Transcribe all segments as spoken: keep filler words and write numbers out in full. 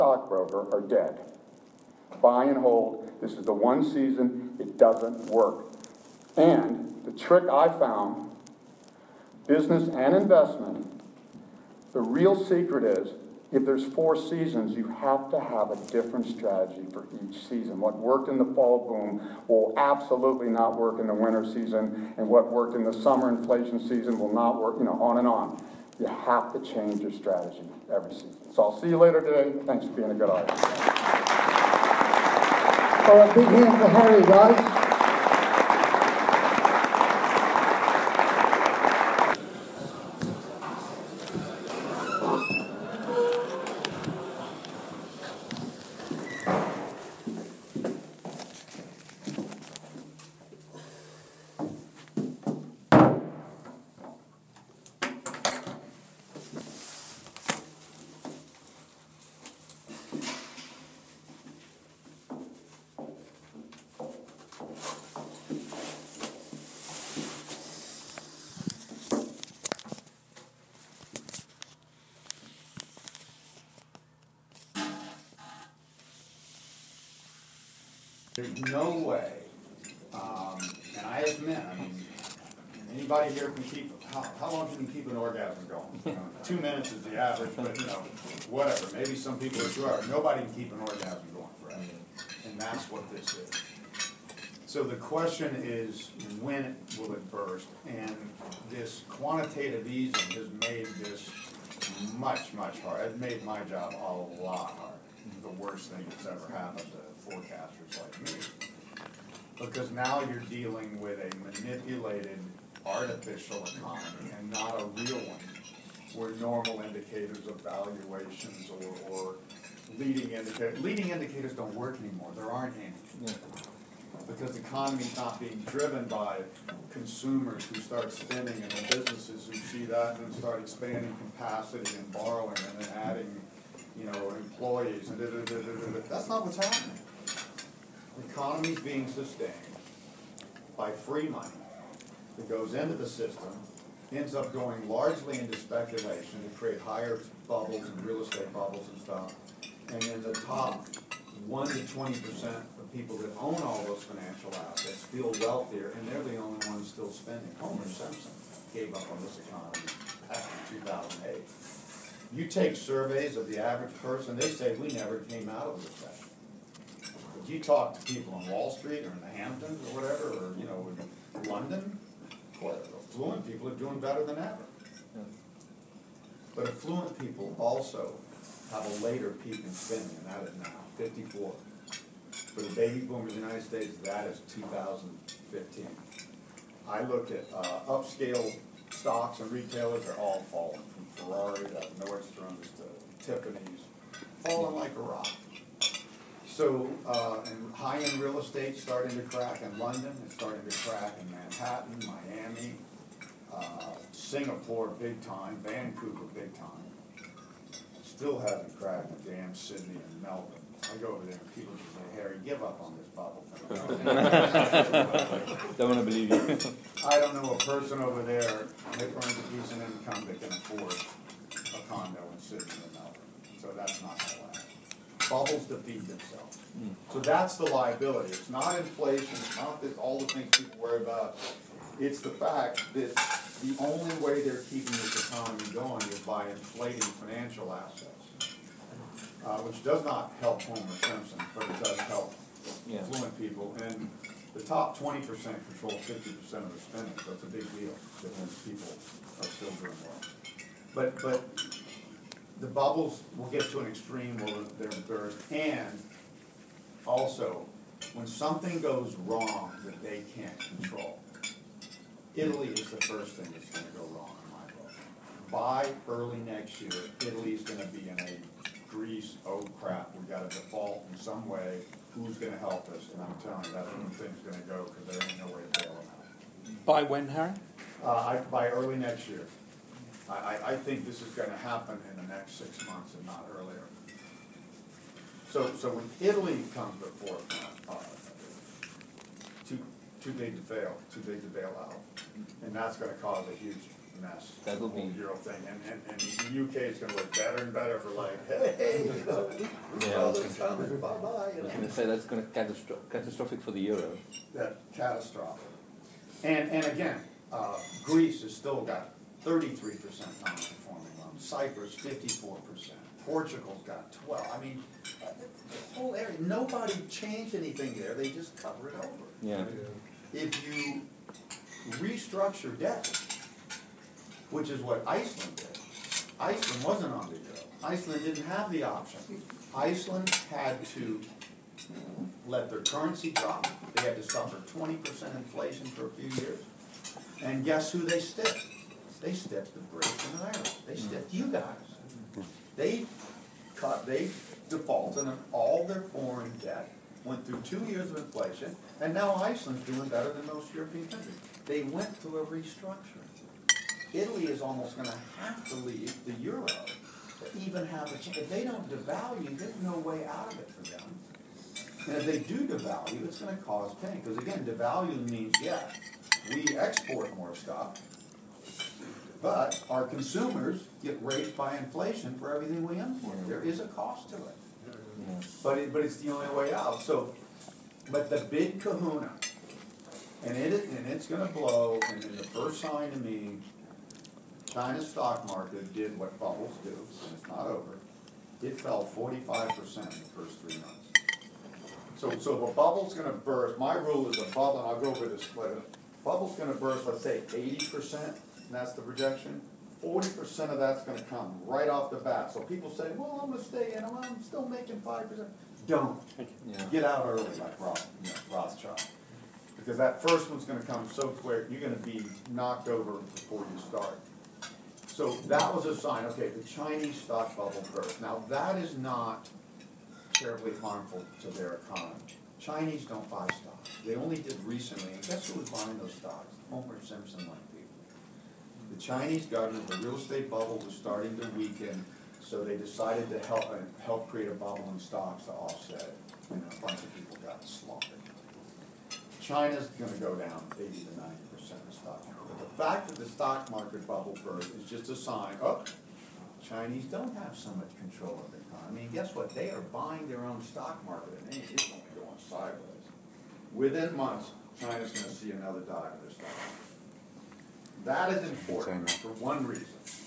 stockbroker are dead. Buy and hold. This is the one season. It doesn't work. And the trick I found, business and investment, the real secret is, if there's four seasons, you have to have a different strategy for each season. What worked in the fall boom will absolutely not work in the winter season, and what worked in the summer inflation season will not work, you know, on and on. You have to change your strategy every season. So I'll see you later today. Thanks for being a good audience. All right, big hand for Harry, guys. There's no way, um, and I admit, I mean, anybody here can keep, how, how long can you keep an orgasm going? You know, two minutes is the average, but you know, whatever, maybe some people are two hours. Nobody can keep an orgasm going forever, and that's what this is. So the question is, when will it burst? And this quantitative easing has made this much, much harder. It made my job a lot harder. The worst thing that's ever happened to forecasters like me. Because now you're dealing with a manipulated artificial economy and not a real one, where normal indicators of valuations or, or leading indicators, leading indicators don't work anymore. There aren't any. Yeah. Because the economy's not being driven by consumers who start spending and the businesses who see that and start expanding capacity and borrowing and then adding, you know, employees, and da, da, da, da, da. That's not what's happening. The economy's being sustained by free money that goes into the system, ends up going largely into speculation to create higher bubbles and real estate bubbles and stuff. And then the top one to twenty percent of people that own all those financial assets feel wealthier, and they're the only ones still spending. Homer Simpson gave up on this economy back in two thousand eight. You take surveys of the average person, they say we never came out of the recession. But you talk to people on Wall Street or in the Hamptons or whatever, or you know, in London, boy, affluent people are doing better than ever. But affluent people also have a later peak in spending, and that is now fifty-four. For the baby boomers in the United States, that is two thousand fifteen. I looked at uh, upscale stocks and retailers are all falling, from Ferrari to Nordstrom's to Tiffany's, falling like a rock. So, uh, and high-end real estate starting to crack in London, it's starting to crack in Manhattan, Miami, uh, Singapore big time, Vancouver big time. Still hasn't cracked in damn Sydney and Melbourne. I go over there and people just say, Harry, give up on this bubble thing. Don't want to believe you. I don't know a person over there that earns a decent income that can afford a condo in Sydney or Melbourne. So that's not going to last. Bubbles defeat themselves. Mm. So that's the liability. It's not inflation. It's not this, all the things people worry about. It's the fact that the only way they're keeping this economy going is by inflating financial assets. Uh, which does not help Homer Simpson, but it does help yeah. affluent people. And the top twenty percent control fifty percent of the spending, so it's a big deal that those people are still doing well. But but the bubbles will get to an extreme where they're burst. And also, when something goes wrong that they can't control, Italy is the first thing that's going to go wrong in my book. By early next year, Italy's going to be in a Greece, oh crap, we got a default in some way, who's going to help us? And I'm telling you, that's when things going to go, because there ain't no way to bail them out. By when, Harry? Uh, I, by early next year. I, I, I think this is going to happen in the next six months and not earlier. So so when Italy comes before, uh, too, too big to fail, too big to bail out. And that's going to cause a huge mess. That will the whole be- Euro thing, and, and, and the U K is gonna look better and better for like, hey, you know, we Yeah, I saw was this coming, bye-bye, you I was know. going to say that's going to catastro- catastrophic for the euro. That catastrophic. And, and again, uh, Greece has still got thirty-three percent non-performing loans, Cyprus fifty-four percent, Portugal's got twelve, I mean, uh, the whole area, nobody changed anything there, they just cover it over. Yeah. If you restructure debt, which is what Iceland did, Iceland wasn't on the euro, Iceland didn't have the option. Iceland had to let their currency drop, they had to suffer twenty percent inflation for a few years, and guess who they stiffed? They stiffed the British and Irish, they stiffed you guys. They cut, they defaulted on all their foreign debt, went through two years of inflation, and now Iceland's doing better than most European countries. They went through a restructuring. Italy is almost gonna have to leave the euro to even have a chance. If they don't devalue, there's no way out of it for them. And if they do devalue, it's gonna cause pain, because again, devalue means, yeah, we export more stuff, but our consumers get raised by inflation for everything we import. There is a cost to it. But it, but it's the only way out, so, but the big kahuna, and it, and it's gonna blow, and then the first sign to me, China's stock market did what bubbles do, and it's not over. It fell forty-five percent in the first three months. So, so if a bubble's gonna burst, my rule is a bubble, and I'll go over this later, bubble's gonna burst, let's say eighty percent, and that's the projection, forty percent of that's gonna come right off the bat. So people say, well, I'm gonna stay in, well, I'm still making five percent. Don't. Yeah. Get out early like Roth, you know, Rothschild. Because that first one's gonna come so quick, you're gonna be knocked over before you start. So that was a sign, okay, the Chinese stock bubble burst. Now that is not terribly harmful to their economy. Chinese don't buy stocks. They only did recently, and guess who was buying those stocks? Homer Simpson-like people. The Chinese government, the real estate bubble was starting to weaken, so they decided to help, uh, help create a bubble in stocks to offset it. And a bunch of people got slaughtered. China's gonna go down eighty to ninety percent of the stock market. But the fact that the stock market bubble burst is just a sign, oh, Chinese don't have so much control of the economy. And guess what? They are buying their own stock market, and it's only going sideways. Within months, China's gonna see another dive of their stock market. That is important for one reason.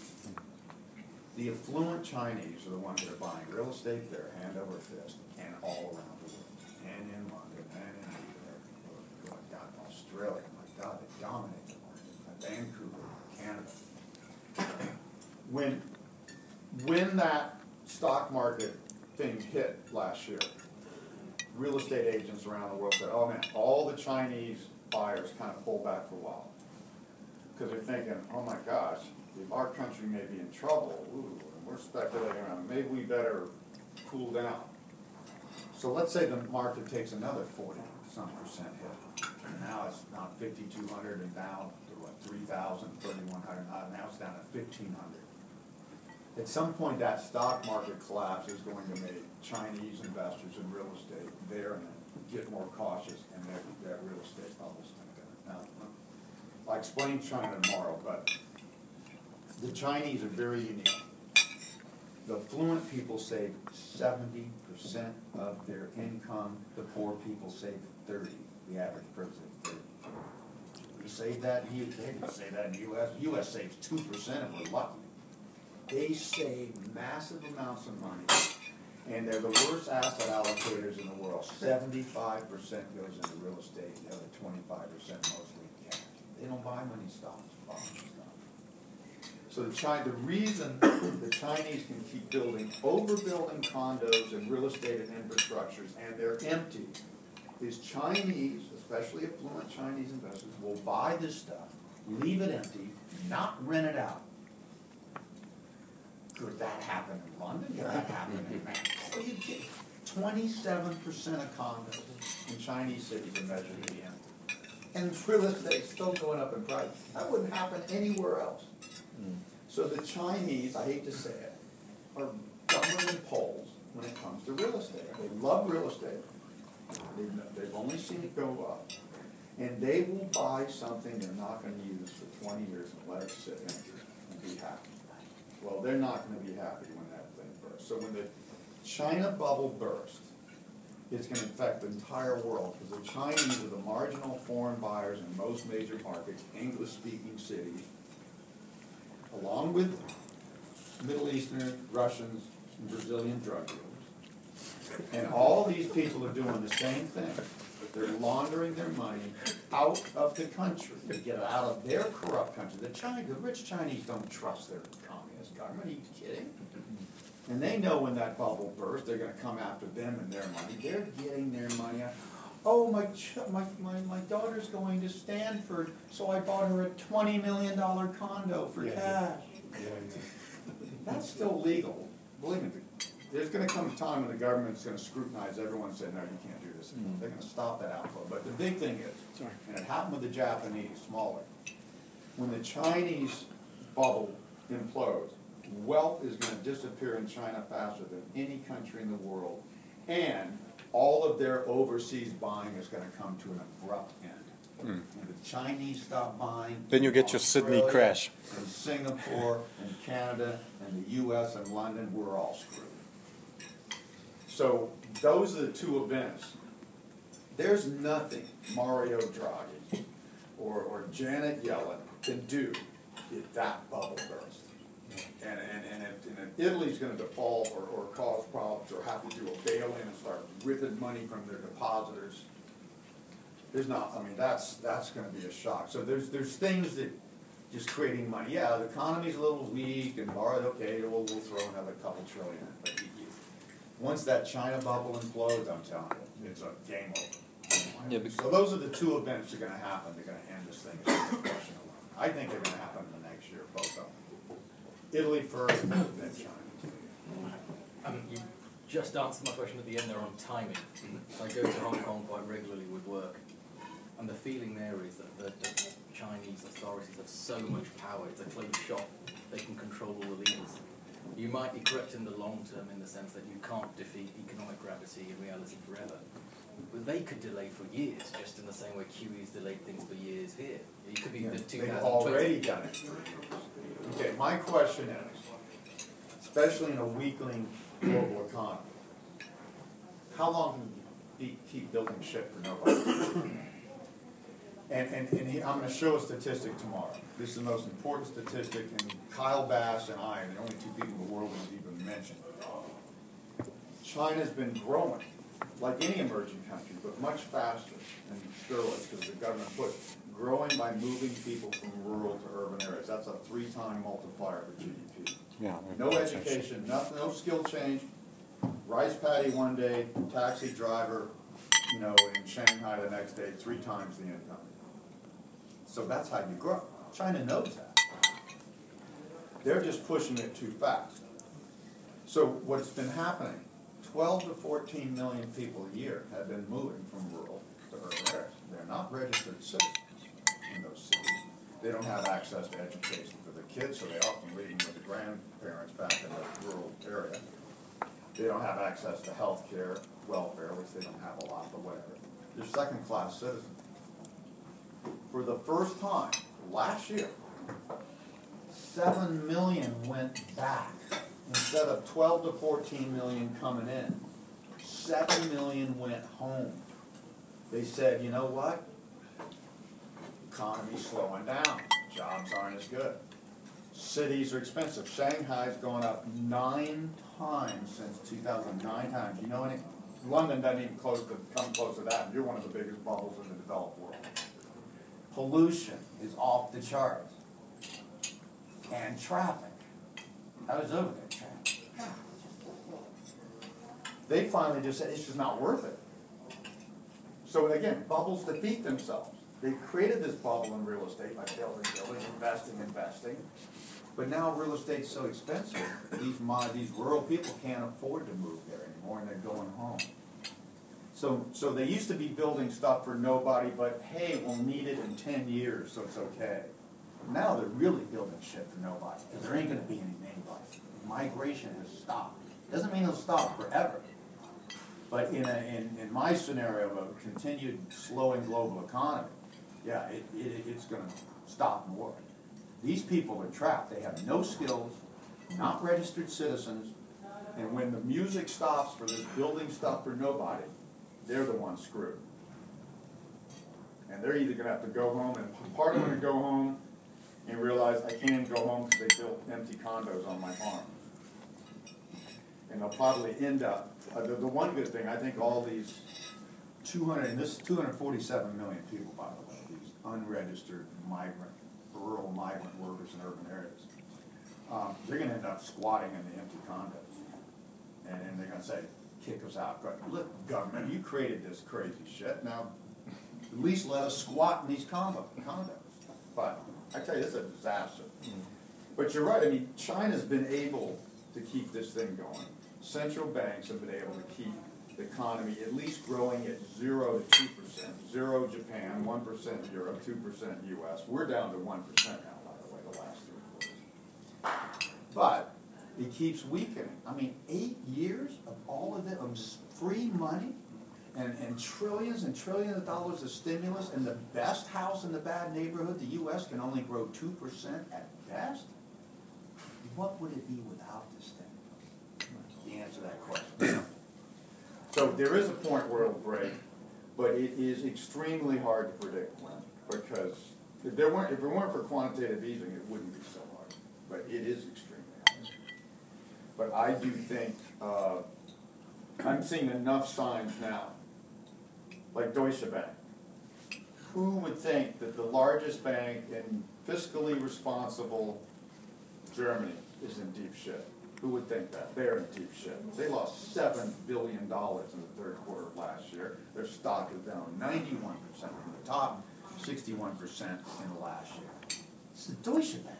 The affluent Chinese are the ones that are buying real estate there, hand over fist, and all around the world. And in London, and in New York, oh, my God, Australia, my God, they dominate the market. Vancouver, Canada. When, when that stock market thing hit last year, real estate agents around the world said, oh man, all the Chinese buyers kind of pulled back for a while. Because they're thinking, oh my gosh, if our country may be in trouble, ooh, and we're speculating around, maybe we better cool down. So let's say the market takes another forty some percent hit. And now it's down fifty-two hundred and down to what, three thousand, thirty-one hundred, now it's down to fifteen hundred. At some point, that stock market collapse is going to make Chinese investors in real estate there and get more cautious, and that, that real estate bubble's going to go. Now, I'll explain China tomorrow, but the Chinese are very unique. The affluent people save seventy percent of their income, the poor people save thirty, the average person saves thirty. We save that in the U K, we save that in the U S, U S saves two percent if we're lucky. They save massive amounts of money, and they're the worst asset allocators in the world. seventy-five percent goes into real estate, the other twenty-five percent mostly in cash. They don't buy many stocks, bonds and stuff. So the China, the reason the Chinese can keep building, overbuilding condos and real estate and infrastructures, and they're empty, is Chinese, especially affluent Chinese investors, will buy this stuff, leave it empty, not rent it out. Could that happen in London? Could that happen in Manchester? What are you kidding? Twenty-seven percent of condos in Chinese cities are measured to be empty. And real estate's still going up in price. That wouldn't happen anywhere else. Mm. So the Chinese, I hate to say it, are government poles when it comes to real estate. They love real estate. They've, they've only seen it go up. And they will buy something they're not gonna use for twenty years and let it sit empty and be happy. Well, they're not gonna be happy when that thing bursts. So when the China bubble bursts, it's gonna affect the entire world, because the Chinese are the marginal foreign buyers in most major markets, English-speaking cities, along with Middle Eastern, Russians, and Brazilian drug dealers. And all these people are doing the same thing. They're laundering their money out of the country to get it out of their corrupt country. The China, the rich Chinese don't trust their communist government. Are you kidding? And they know when that bubble bursts, they're gonna come after them and their money. They're getting their money out. Oh, my, ch my, my, my daughter's going to Stanford, so I bought her a twenty million dollar condo for Yeah. cash. Yeah, yeah. That's still legal. Believe me, there's gonna come a time when the government's gonna scrutinize everyone and say, no, you can't do this anymore. They're gonna stop that outflow. But the big thing is, and it happened with the Japanese, smaller, when the Chinese bubble implodes, wealth is gonna disappear in China faster than any country in the world, and all of their overseas buying is gonna come to an abrupt end. When the Chinese stop buying, Then you get your Sydney Australia crash. and Singapore and Canada and the U S and London, we're all screwed. So those are the two events. There's nothing Mario Draghi or, or Janet Yellen can do if that bubble bursts. And, and, and, if, and if Italy's gonna default or, or cause problems or have to do a bail-in and start ripping money from their depositors, there's not, I mean, that's, that's gonna be a shock. So there's, there's things that, just creating money, yeah, the economy's a little weak and borrowed, okay, we'll, we'll throw another couple trillion in. But you, you, once that China bubble implodes, I'm telling you, it's a game over. Yeah, because- So those are the two events that are gonna happen, they're gonna end this thing. It's just a question of when. I think they're gonna happen in the next year, both of them. Italy first, and then China. I mean, you just answered my question at the end there on timing. I go to Hong Kong quite regularly with work, and the feeling there is that the, the Chinese authorities have so much power, it's a closed shop, they can control all the leaders. You might be correct in the long term in the sense that you can't defeat economic gravity in reality forever. But they could delay for years, just in the same way Q E's delayed things for years here. It could be the two They've thousand already twenty. done it. Okay, my question is, especially in a weakling global economy, how long can you keep building shit for nobody? And, and, and he, I'm gonna show a statistic tomorrow. This is the most important statistic, and Kyle Bass and I are the only two people in the world who've even mentioned it. China's been growing, like any emerging country, but much faster than Sterling, because the government put growing by moving people from rural to urban areas. That's a three-time multiplier for G D P. Yeah. No education, nothing, no skill change, rice paddy one day, taxi driver, you know, in Shanghai the next day, three times the income. So that's how you grow. China knows that. They're just pushing it too fast. So what's been happening, twelve to fourteen million people a year have been moving from rural to urban areas. They're not registered citizens in those cities. They don't have access to education for their kids, so they often leave them with the grandparents back in the rural area. They don't have access to health care, welfare, which they don't have a lot, but whatever. They're second-class citizens. For the first time, last year, seven million went back. Instead of twelve to fourteen million coming in, seven million went home. They said, you know what? Economy's slowing down. Jobs aren't as good. Cities are expensive. Shanghai's gone up nine times since two thousand nine times. You know any? London doesn't even close to, come close to that. You're one of the biggest bubbles in the developed world. Pollution is off the charts. And traffic. I was over there, traffic. They finally just said, it's just not worth it. So again, bubbles defeat themselves. They created this bubble in real estate by building, building, investing, investing. But now real estate's so expensive, these, mo- these rural people can't afford to move there anymore, and they're going home. So, so they used to be building stuff for nobody, but hey, we'll need it in ten years, so it's okay. Now they're really building shit for nobody, because there ain't gonna be any anybody. Migration has stopped. Doesn't mean it'll stop forever. But in, a, in, in my scenario of a continued slowing global economy, yeah, it, it, it's gonna stop more. These people are trapped, they have no skills, not registered citizens, and when the music stops for this building stuff for nobody, they're the ones screwed. And they're either gonna have to go home, and part of them are gonna go home and realize I can't even go home because they built empty condos on my farm. And they'll probably end up, uh, the, the one good thing, I think all these two hundred, and this is two hundred forty-seven million people, by the way, these unregistered migrant, rural migrant workers in urban areas, um, they're gonna end up squatting in the empty condos. And then they're gonna say, kick us out. But look, government, you created this crazy shit, now at least let us squat in these condo, condos. But I tell you, this is a disaster. But you're right, I mean, China's been able to keep this thing going. Central banks have been able to keep the economy at least growing at zero to two percent. Zero Japan, one percent Europe, two percent U S. We're down to one percent now, by the way, the last three quarters. But it keeps weakening. I mean, eight years of all of it, of just free money, and, and trillions and trillions of dollars of stimulus, and the best house in the bad neighborhood, the U S, can only grow two percent at best? What would it be without this thing? The answer to that question. So there is a point where it'll break, but it is extremely hard to predict when, because if there weren't, if it weren't for quantitative easing, it wouldn't be so hard. But it is extremely hard. But I do think, uh, I'm seeing enough signs now, like Deutsche Bank. Who would think that the largest bank in fiscally responsible Germany is in deep shit? Who would think that? They're in deep shit. They lost seven billion dollars in the third quarter of last year. Their stock is down ninety-one percent from the top, sixty-one percent in the last year. It's the Deutsche Bank.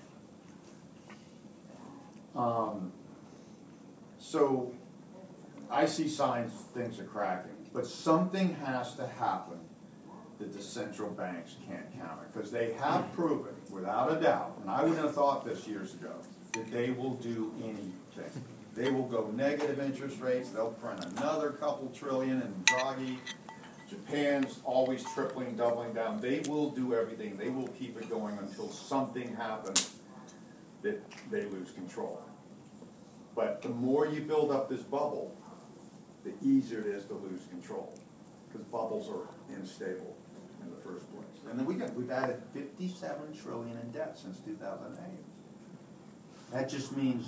Um, so I see signs things are cracking, but something has to happen that the central banks can't counter, because they have proven, without a doubt, and I wouldn't have thought this years ago, that they will do anything. They will go negative interest rates, they'll print another couple trillion, and Draghi, Japan's always tripling, doubling down. They will do everything, they will keep it going until something happens that they lose control. But the more you build up this bubble, the easier it is to lose control, because bubbles are unstable in the first place. And then we got, we've added fifty-seven trillion in debt since two thousand eight. That just means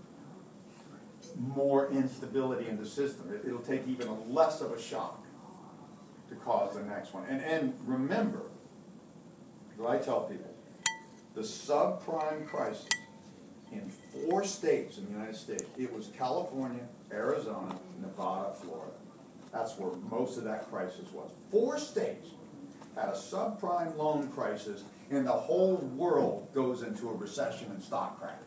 more instability in the system. It, it'll take even a less of a shock to cause the next one. And, and remember, what I tell people, the subprime crisis in four states in the United States, it was California, Arizona, Nevada, Florida. That's where most of that crisis was. Four states had a subprime loan crisis, and the whole world goes into a recession and stock crash.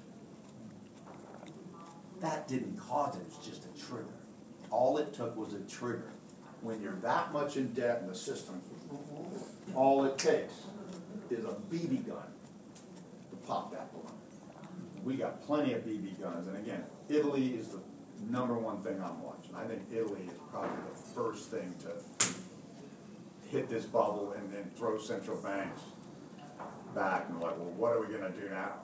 That didn't cause it, it's just a trigger. All it took was a trigger. When you're that much in debt in the system, all it takes is a B B gun to pop that balloon. We got plenty of B B guns, and again, Italy is the number one thing I'm watching. I think Italy is probably the first thing to hit this bubble and then throw central banks back and like, well, what are we going to do now?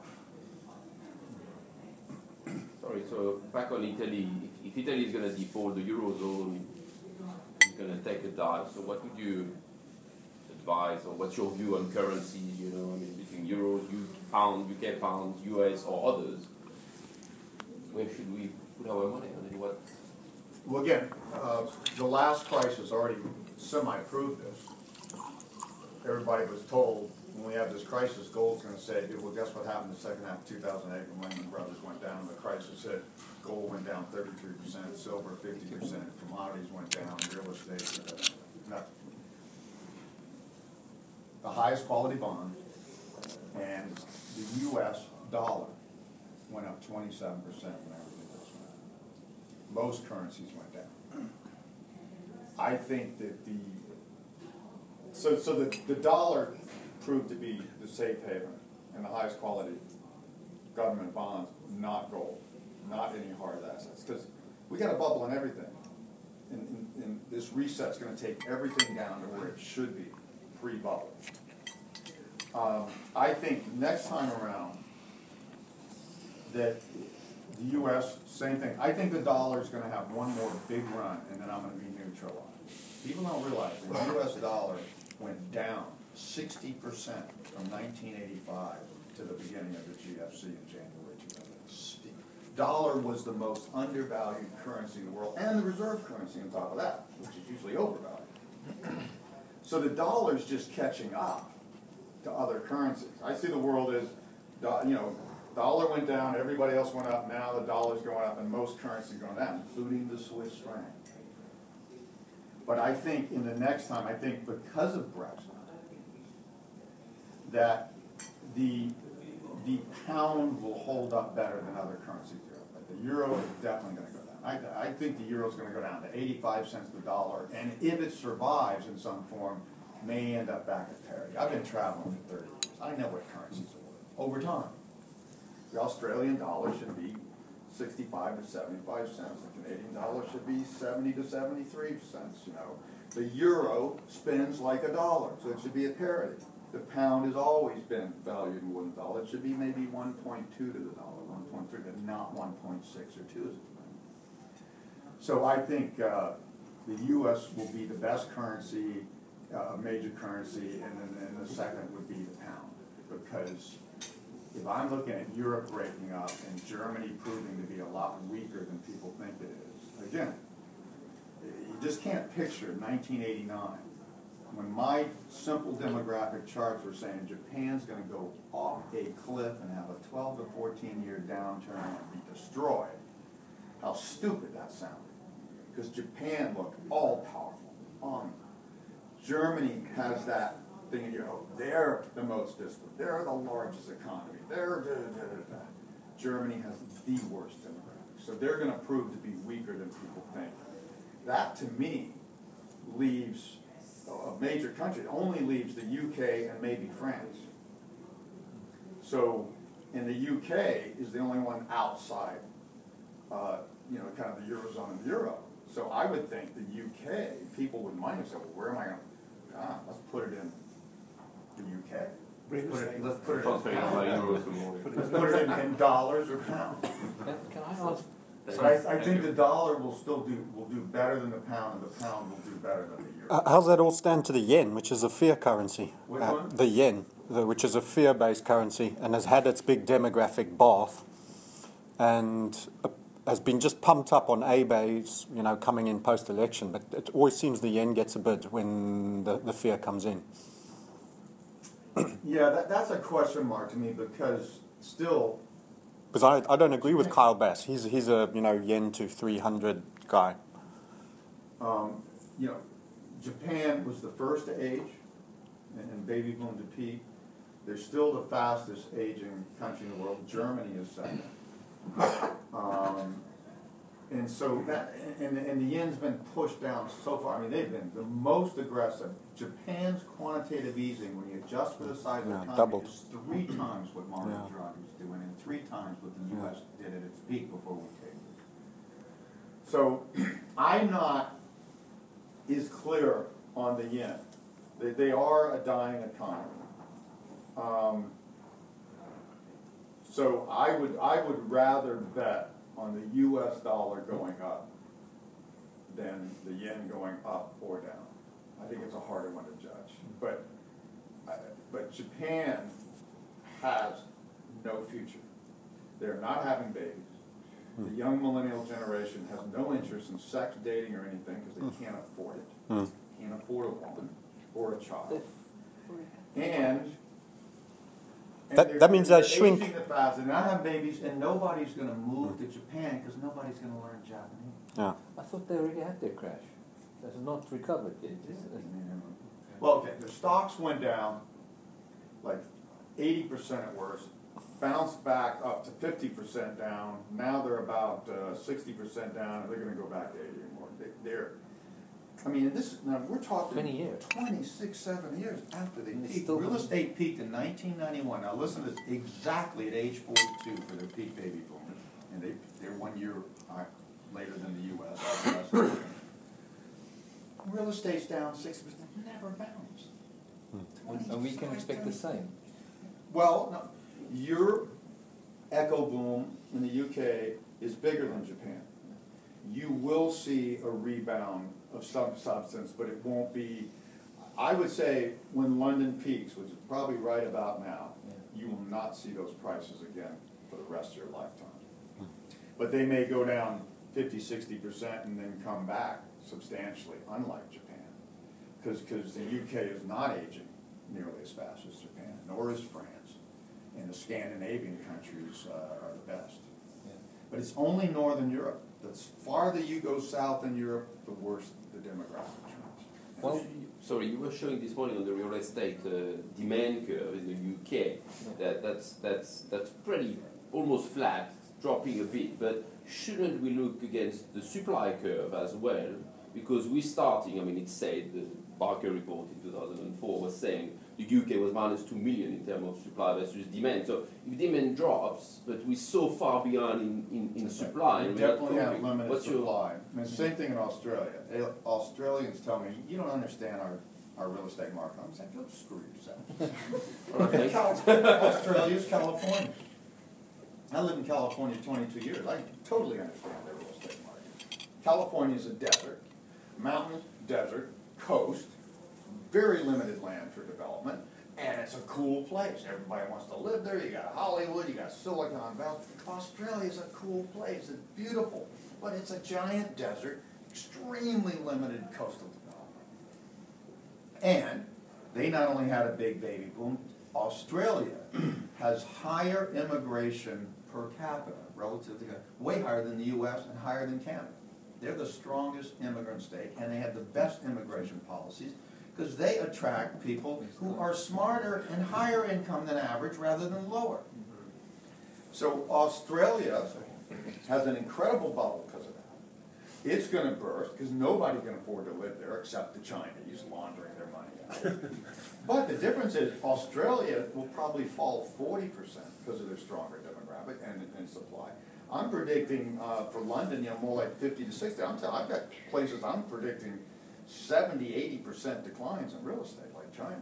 Sorry, so back on Italy, if, if Italy is going to default, the Eurozone is going to take a dive, so what would you advise, or what's your view on currencies, you know, I mean, between euros, U pound, U K pounds, U S or others? Where should we put our money on it? What? Well, again, uh, the last crisis already semi-proved this. Everybody was told when we have this crisis, gold's going to say, well, guess what happened in the second half of two thousand eight when Lehman Brothers went down and the crisis hit? Gold went down thirty-three percent, silver fifty percent, commodities went down, real estate, uh, nothing. The highest quality bond and the U S dollar went up twenty-seven percent when everything goes down. Most currencies went down. I think that the, so, so the, the dollar proved to be the safe haven and the highest quality government bonds, not gold, not any hard assets. Because we got a bubble in everything. And, and, and this reset's going to take everything down to where it should be pre-bubble. Um, I think next time around, that the U S, same thing, I think the dollar's gonna have one more big run, and then I'm gonna be neutralized. People don't realize the U S dollar went down sixty percent from nineteen eighty-five to the beginning of the G F C in January two thousand eight. Dollar was the most undervalued currency in the world, and the reserve currency on top of that, which is usually overvalued. So the dollar's just catching up to other currencies. I see the world as, do- you know, dollar went down, everybody else went up, now the dollar's going up, and most currencies going down, including the Swiss franc. But I think in the next time, I think because of Brexit, that the the pound will hold up better than other currencies do. But the euro is definitely going to go down. I, I think the euro is going to go down to eighty-five cents the dollar, and if it survives in some form, may end up back at parity. I've been traveling for thirty years. I know what currencies are worth over time. The Australian dollar should be sixty-five to seventy-five cents. The Canadian dollar should be seventy to seventy-three cents. You know, the euro spins like a dollar, so it should be at parity. The pound has always been valued in one dollar. It should be maybe one point two to the dollar, one point three, but not one point six or two as it's been. So I think uh, the U S will be the best currency, uh, major currency, and then and the second would be the pound. Because if I'm looking at Europe breaking up and Germany proving to be a lot weaker than people think it is, again, you just can't picture nineteen eighty-nine. When my simple demographic charts were saying Japan's going to go off a cliff and have a twelve to fourteen year downturn and be destroyed, how stupid that sounded. Because Japan looked all powerful. Um, Germany has that thing, you know, they're the most disciplined, they're the largest economy, they're da, da, da, da. Germany has the worst demographics. So they're going to prove to be weaker than people think. That, to me, leaves a major country, only leaves the U K and maybe France. So, and the U K is the only one outside, uh, you know, kind of the Eurozone and the Euro. So I would think the U K, people would mind and say, well, where am I going to, ah, let's put it in the U K. Let's put it, let's put it in pounds. Let's put it in, in dollars or pounds. Can, can I ask? So I, I think the dollar will still do, will do better than the pound, and the pound will do better than the euro. Uh, how's that all stand to the yen, which is a fiat currency? Which Uh, one? the yen, the, which is a fiat-based currency and has had its big demographic bath, and uh, has been just pumped up on A B As, you know, coming in post-election. But it always seems the yen gets a bid when the, the fiat comes in. Yeah, that, that's a question mark to me, because still, Because I, I don't agree with Kyle Bass. He's he's a you know yen to three hundred guy. um, you know, Japan was the first to age, and, and baby boom to peak. They're still the fastest aging country in the world. Germany is second. Um, and so that, and, and the yen's been pushed down so far. I mean, they've been the most aggressive. Japan's quantitative easing, when you adjust for the size of the Yeah, economy, doubled. is three times what Mario Yeah. Draghi is doing, and three times what the U S Yeah. did at its peak before we came. So I'm not is clear on the yen. They, they are a dying economy. Um, so I would I would rather bet on the U S dollar going up than the yen going up or down. I think it's a harder one to judge. But uh, but Japan has no future. They're not having babies. The young millennial generation has no interest in sex, dating, or anything because they can't afford it. Mm. Can't afford a woman or a child. And, and That- they're- that means they're they shrink. aging the fast. They're not having babies, and nobody's going to move to Japan because nobody's going to learn Japanese. Yeah. I thought they already had their crash. That's not recovered yet. Is it? Well, okay, the stocks went down like eighty percent at worst, bounced back up to fifty percent down. Now they're about uh, sixty percent down, and they're going to go back to eighty or more. They, they're, I mean, this now we're talking twenty years. twenty-six, seven years after they And it's peaked. still- Real estate peaked in nineteen ninety-one. Now listen to this, exactly at age forty-two for their peak baby boomers, and they they're one year uh, later than the U S Real estate's down six percent, never bounced. And we can expect the same. Well, no, your echo boom in the U K is bigger than Japan. You will see a rebound of some substance, but it won't be, I would say when London peaks, which is probably right about now, you will not see those prices again for the rest of your lifetime. But they may go down fifty, sixty percent and then come back substantially, unlike Japan. Because the U K is not aging nearly as fast as Japan, nor is France. And the Scandinavian countries uh, are the best. Yeah. But it's only Northern Europe. The farther you go south in Europe, the worse the demographic trends. Well, sorry, you were showing this morning on the real estate uh, demand curve in the U K. That that's that's that's pretty almost flat, dropping a bit. But shouldn't we look against the supply curve as well? Because we're starting. I mean, it said the Barker report in two thousand four was saying the U K was minus two million in terms of supply versus demand. So if demand drops, but we're so far behind in, in, in supply, You and we're not definitely have coping. limited What's your supply. I mean, same thing in Australia. They, Australians tell me, you don't understand our, our real estate market. I'm saying, go screw yourself. Cal- Australia's California. I lived in California twenty-two years. I totally understand their real estate market. California is a desert, mountains, desert, coast, very limited land for development, and it's a cool place. Everybody wants to live there. You got Hollywood, you got Silicon Valley. Australia's a cool place. It's beautiful, but it's a giant desert, extremely limited coastal development. And they not only had a big baby boom, Australia has higher immigration per capita, relatively high, way higher than the U S and higher than Canada. They're the strongest immigrant state, and they have the best immigration policies because they attract people who are smarter and higher income than average rather than lower. So Australia has an incredible bubble because of that. It's going to burst because nobody can afford to live there except the Chinese laundering their money out. But the difference is Australia will probably fall forty percent because of their stronger demographic and, and supply. I'm predicting uh, for London, you know, more like fifty to sixty. I'm telling, I've got places I'm predicting seventy, eighty percent declines in real estate, like China.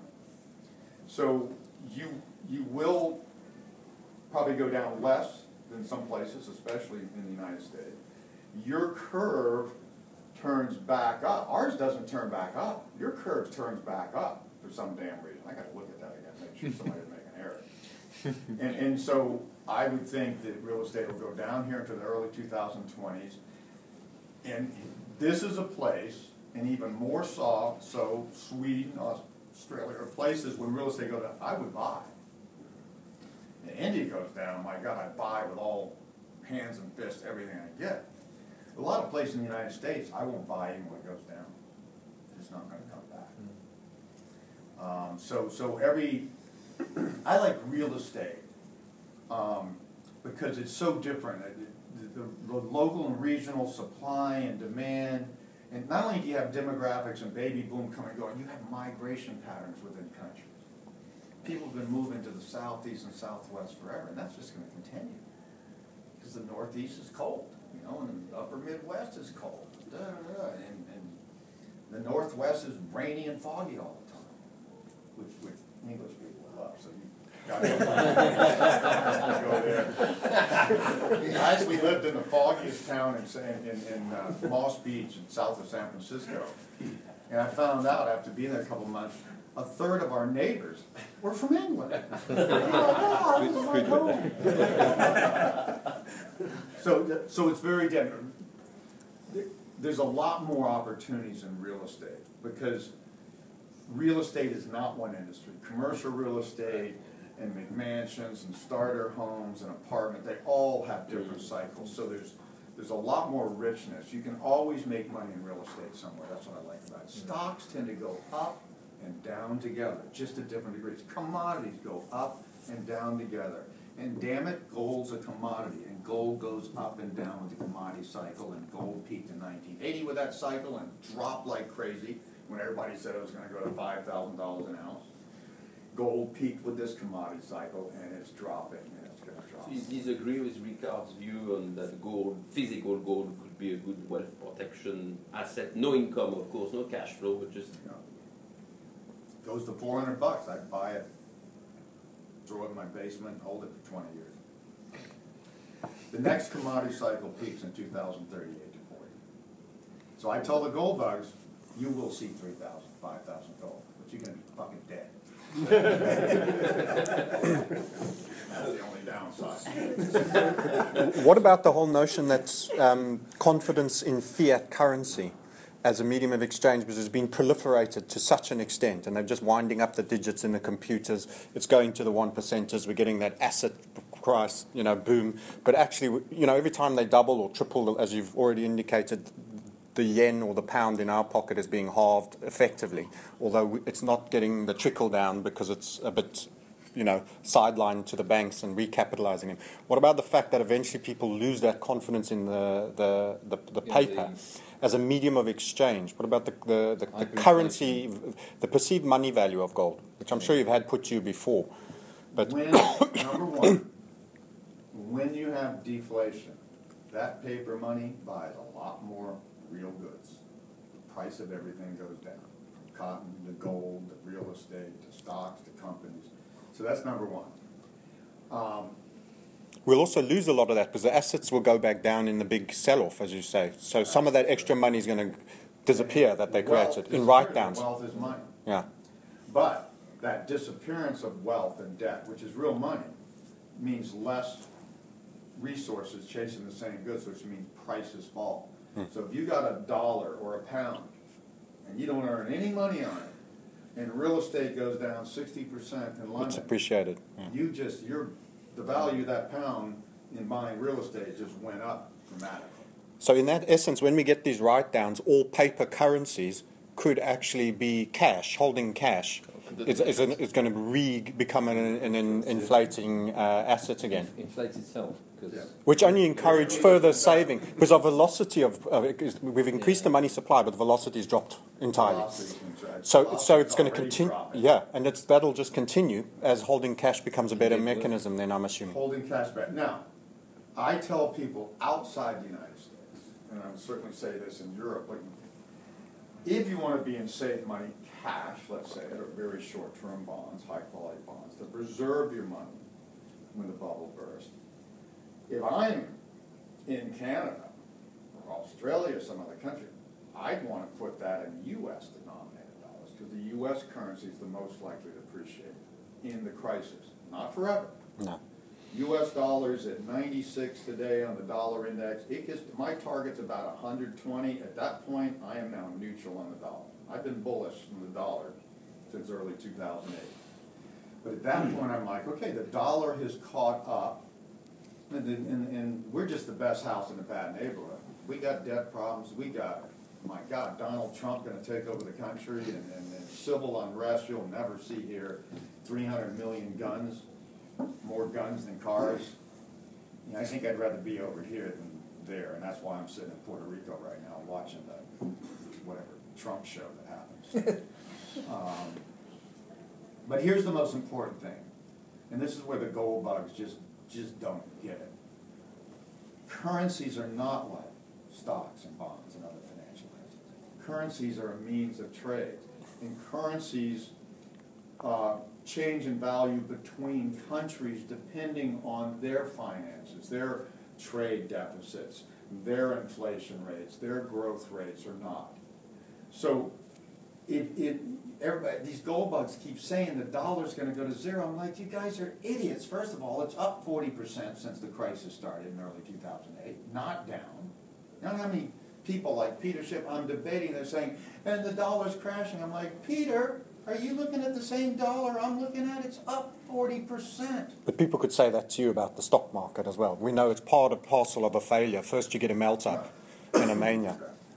So you you will probably go down less than some places, especially in the United States. Your curve turns back up. Ours doesn't turn back up. Your curve turns back up for some damn reason. I got to look at that again, make sure somebody didn't make an error. And, and so I would think that real estate will go down here into the early two thousand twenties. And this is a place, and even more so, so Sweden, Australia, are places when real estate goes down, I would buy. And India goes down, my God, I buy with all hands and fists everything I get. A lot of places in the United States, I won't buy even when it goes down. It's not going to come back. Um, so, so every, I like real estate um, because it's so different. The, the, the local and regional supply and demand, and not only do you have demographics and baby boom coming and going, you have migration patterns within countries. People have been moving to the southeast and southwest forever, and that's just going to continue because the northeast is cold, you know, and the upper Midwest is cold, da, da, da, and, and the northwest is rainy and foggy all the time, which, which English people love. So you got to go there. I actually lived in the foggiest town in in, in uh, Moss Beach, in south of San Francisco, and I found out after being there a couple months, a third of our neighbors were from England. Oh, this is my home. so, so it's very different. There's a lot more opportunities in real estate because real estate is not one industry. Commercial real estate and McMansions and starter homes and apartment, they all have different cycles. So there's there's a lot more richness. You can always make money in real estate somewhere. That's what I like about it. Stocks tend to go up and down together, just at different degrees. Commodities go up and down together. And damn it, gold's a commodity, and gold goes up and down with the commodity cycle, and gold peaked in nineteen eighty with that cycle and dropped like crazy when everybody said it was going to go to five thousand dollars an ounce. Gold peaked with this commodity cycle, and it's dropping, and it's going to drop. So you disagree with Ricard's view on that gold, physical gold could be a good wealth protection asset, no income, of course, no cash flow, but just... You know, goes to four hundred bucks, I'd buy it throw it in my basement and hold it for twenty years. The next commodity cycle peaks in two thousand thirty-eight to forty. So I tell the gold bugs, you will see three thousand, five thousand gold, but you're gonna be fucking dead. That's the only downside. What about the whole notion that um, confidence in fiat currency as a medium of exchange because it's been proliferated to such an extent, and they're just winding up the digits in the computers. It's going to the one percenters. We're getting that asset price, you know, boom. But actually, you know, every time they double or triple, as you've already indicated, the yen or the pound in our pocket is being halved effectively, although it's not getting the trickle down because it's a bit, you know, sidelined to the banks and recapitalizing them. What about the fact that eventually people lose that confidence in the the, the, the Yeah, paper the- as a medium of exchange? What about the, the, the, the currency, the perceived money value of gold, which I'm sure you've had put to you before? But When, number one, when you have deflation, that paper money buys a lot more real goods. The price of everything goes down, from cotton to gold, to real estate, to stocks, to companies. So that's number one. Um, we'll also lose a lot of that because the assets will go back down in the big sell-off, as you say. So some of that extra money is going to disappear that they wealth created in disappears. write-downs. Wealth is money. Yeah. But that disappearance of wealth and debt, which is real money, means less resources chasing the same goods, which means prices fall. Hmm. So if you got a dollar or a pound and you don't earn any money on it, and real estate goes down sixty percent in It's London, appreciated. Yeah. you just, your, the value of that pound in buying real estate just went up dramatically. So in that essence, when we get these write-downs, all paper currencies could actually be cash, holding cash. It's, it's, an, it's going to re become an, an, an inflating uh, asset again, Inflates itself because Yeah. which only encourage further saving because our velocity of, of it is, we've increased the money supply, but the velocity has dropped entirely. Velocity's been- So, velocity's so it's going to already continue. dropping. Yeah, and it's that'll just continue as holding cash becomes a better mechanism. Then I'm assuming. Holding cash back. Now, I tell people outside the United States, and I would certainly say this in Europe, like, if you want to be in safe money, cash, let's say, or very short-term bonds, high-quality bonds, to preserve your money when the bubble bursts. If I'm in Canada or Australia or some other country, I'd want to put that in U S denominated dollars because the U S currency is the most likely to appreciate in the crisis, not forever. No. U S dollars at ninety-six today on the dollar index. It gets, my target's about one hundred twenty. At that point, I am now neutral on the dollar. I've been bullish on the dollar since early two thousand eight. But at that point, I'm like, okay, the dollar has caught up, and, and, and we're just the best house in a bad neighborhood. We got debt problems. We got, my God, Donald Trump going to take over the country, and, and, and civil unrest you'll never see here. three hundred million guns. More guns than cars. You know, I think I'd rather be over here than there, and that's why I'm sitting in Puerto Rico right now watching the whatever Trump show that happens. um, but here's the most important thing, and this is where the gold bugs just just don't get it. Currencies are not like stocks and bonds and other financial assets. Currencies are a means of trade, and currencies Uh, change in value between countries depending on their finances, their trade deficits, their inflation rates, their growth rates or not. So it, it everybody, these gold bugs keep saying the dollar's going to go to zero. I'm like, you guys are idiots. First of all, it's up forty percent since the crisis started in early two thousand eight, not down. You know how many people like Peter Schiff, I'm debating, they're saying, and the dollar's crashing. I'm like, Peter, are you looking at the same dollar I'm looking at? It's up forty percent. But people could say that to you about the stock market as well. We know it's part and parcel of a failure. First you get a melt up and a mania.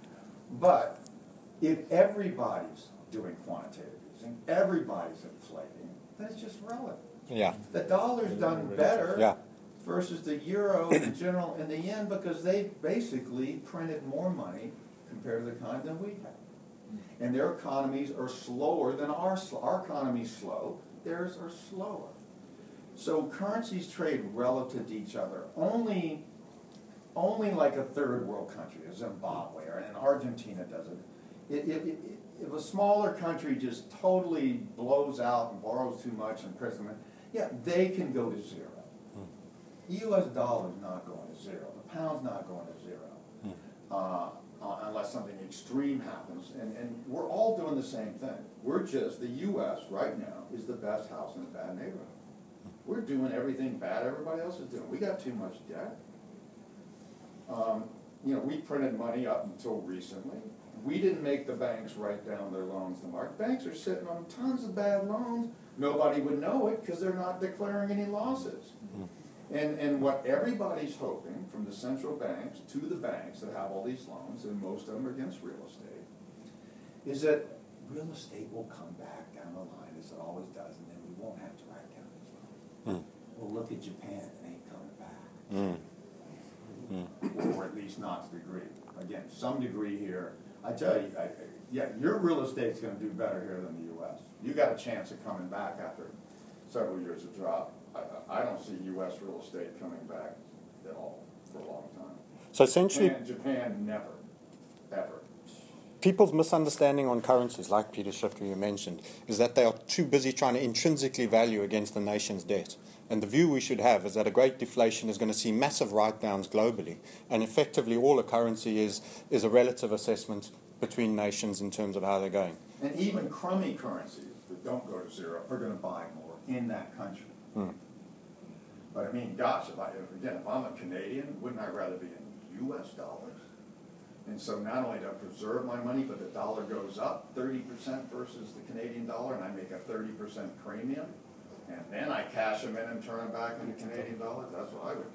But if everybody's doing quantitative easing, everybody's inflating, then it's just relevant. Yeah. The dollar's done better Yeah. versus the euro, the general, and the yen because they basically printed more money compared to the kind than we have. And their economies are slower than our, our economy's slow, theirs are slower. So currencies trade relative to each other. Only, only like a third world country, a Zimbabwe or and Argentina does it. It, it, it. If a smaller country just totally blows out and borrows too much and prints them, Yeah, they can go to zero. The U S dollar's not going to zero, the pound's not going to zero, uh, uh, unless something extreme happens, and, and we're all doing the same thing. We're just, the U S right now is the best house in a bad neighborhood. We're doing everything bad everybody else is doing. We got too much debt. Um, you know, we printed money up until recently. We didn't make the banks write down their loans to market. Banks are sitting on tons of bad loans. Nobody would know it because they're not declaring any losses. And, and what everybody's hoping, from the central banks to the banks that have all these loans, and most of them are against real estate, is that real estate will come back down the line as it always does, and then we won't have to write down these loans. Mm. Well, look at Japan, it ain't coming back. Mm. Mm. Or at least not to the degree. Again, some degree here. I tell you, I, yeah, your real estate's gonna do better here than the U S. You got a chance of coming back after several years of drop. I, I don't see U S real estate coming back at all for a long time. So essentially, Japan, Japan never, ever. People's misunderstanding on currencies, like Peter Shifter you mentioned, is that they are too busy trying to intrinsically value against the nation's debt. And the view we should have is that a great deflation is going to see massive write-downs globally, and effectively all a currency is is a relative assessment between nations in terms of how they're going. And even crummy currencies that don't go to zero are going to buy more in that country. Hmm. But I mean, gosh, if I, again, if I'm a Canadian, wouldn't I rather be in U S dollars? And so not only do I preserve my money, but the dollar goes up thirty percent versus the Canadian dollar, and I make a thirty percent premium, and then I cash them in and turn them back into Canadian dollars. That's what I would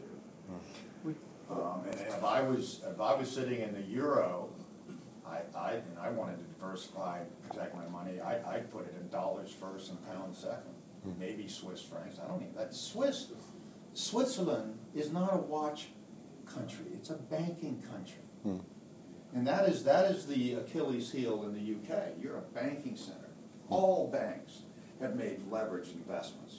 do. Um, and if I was if I was sitting in the euro, I, I and I wanted to diversify, protect my money, I, I'd put it in dollars first and pounds second, maybe Swiss francs. I don't even. That Swiss, Switzerland is not a watch country; it's a banking country. Hmm. And that is that is the Achilles heel in the U K. You're a banking center. All banks have made leveraged investments.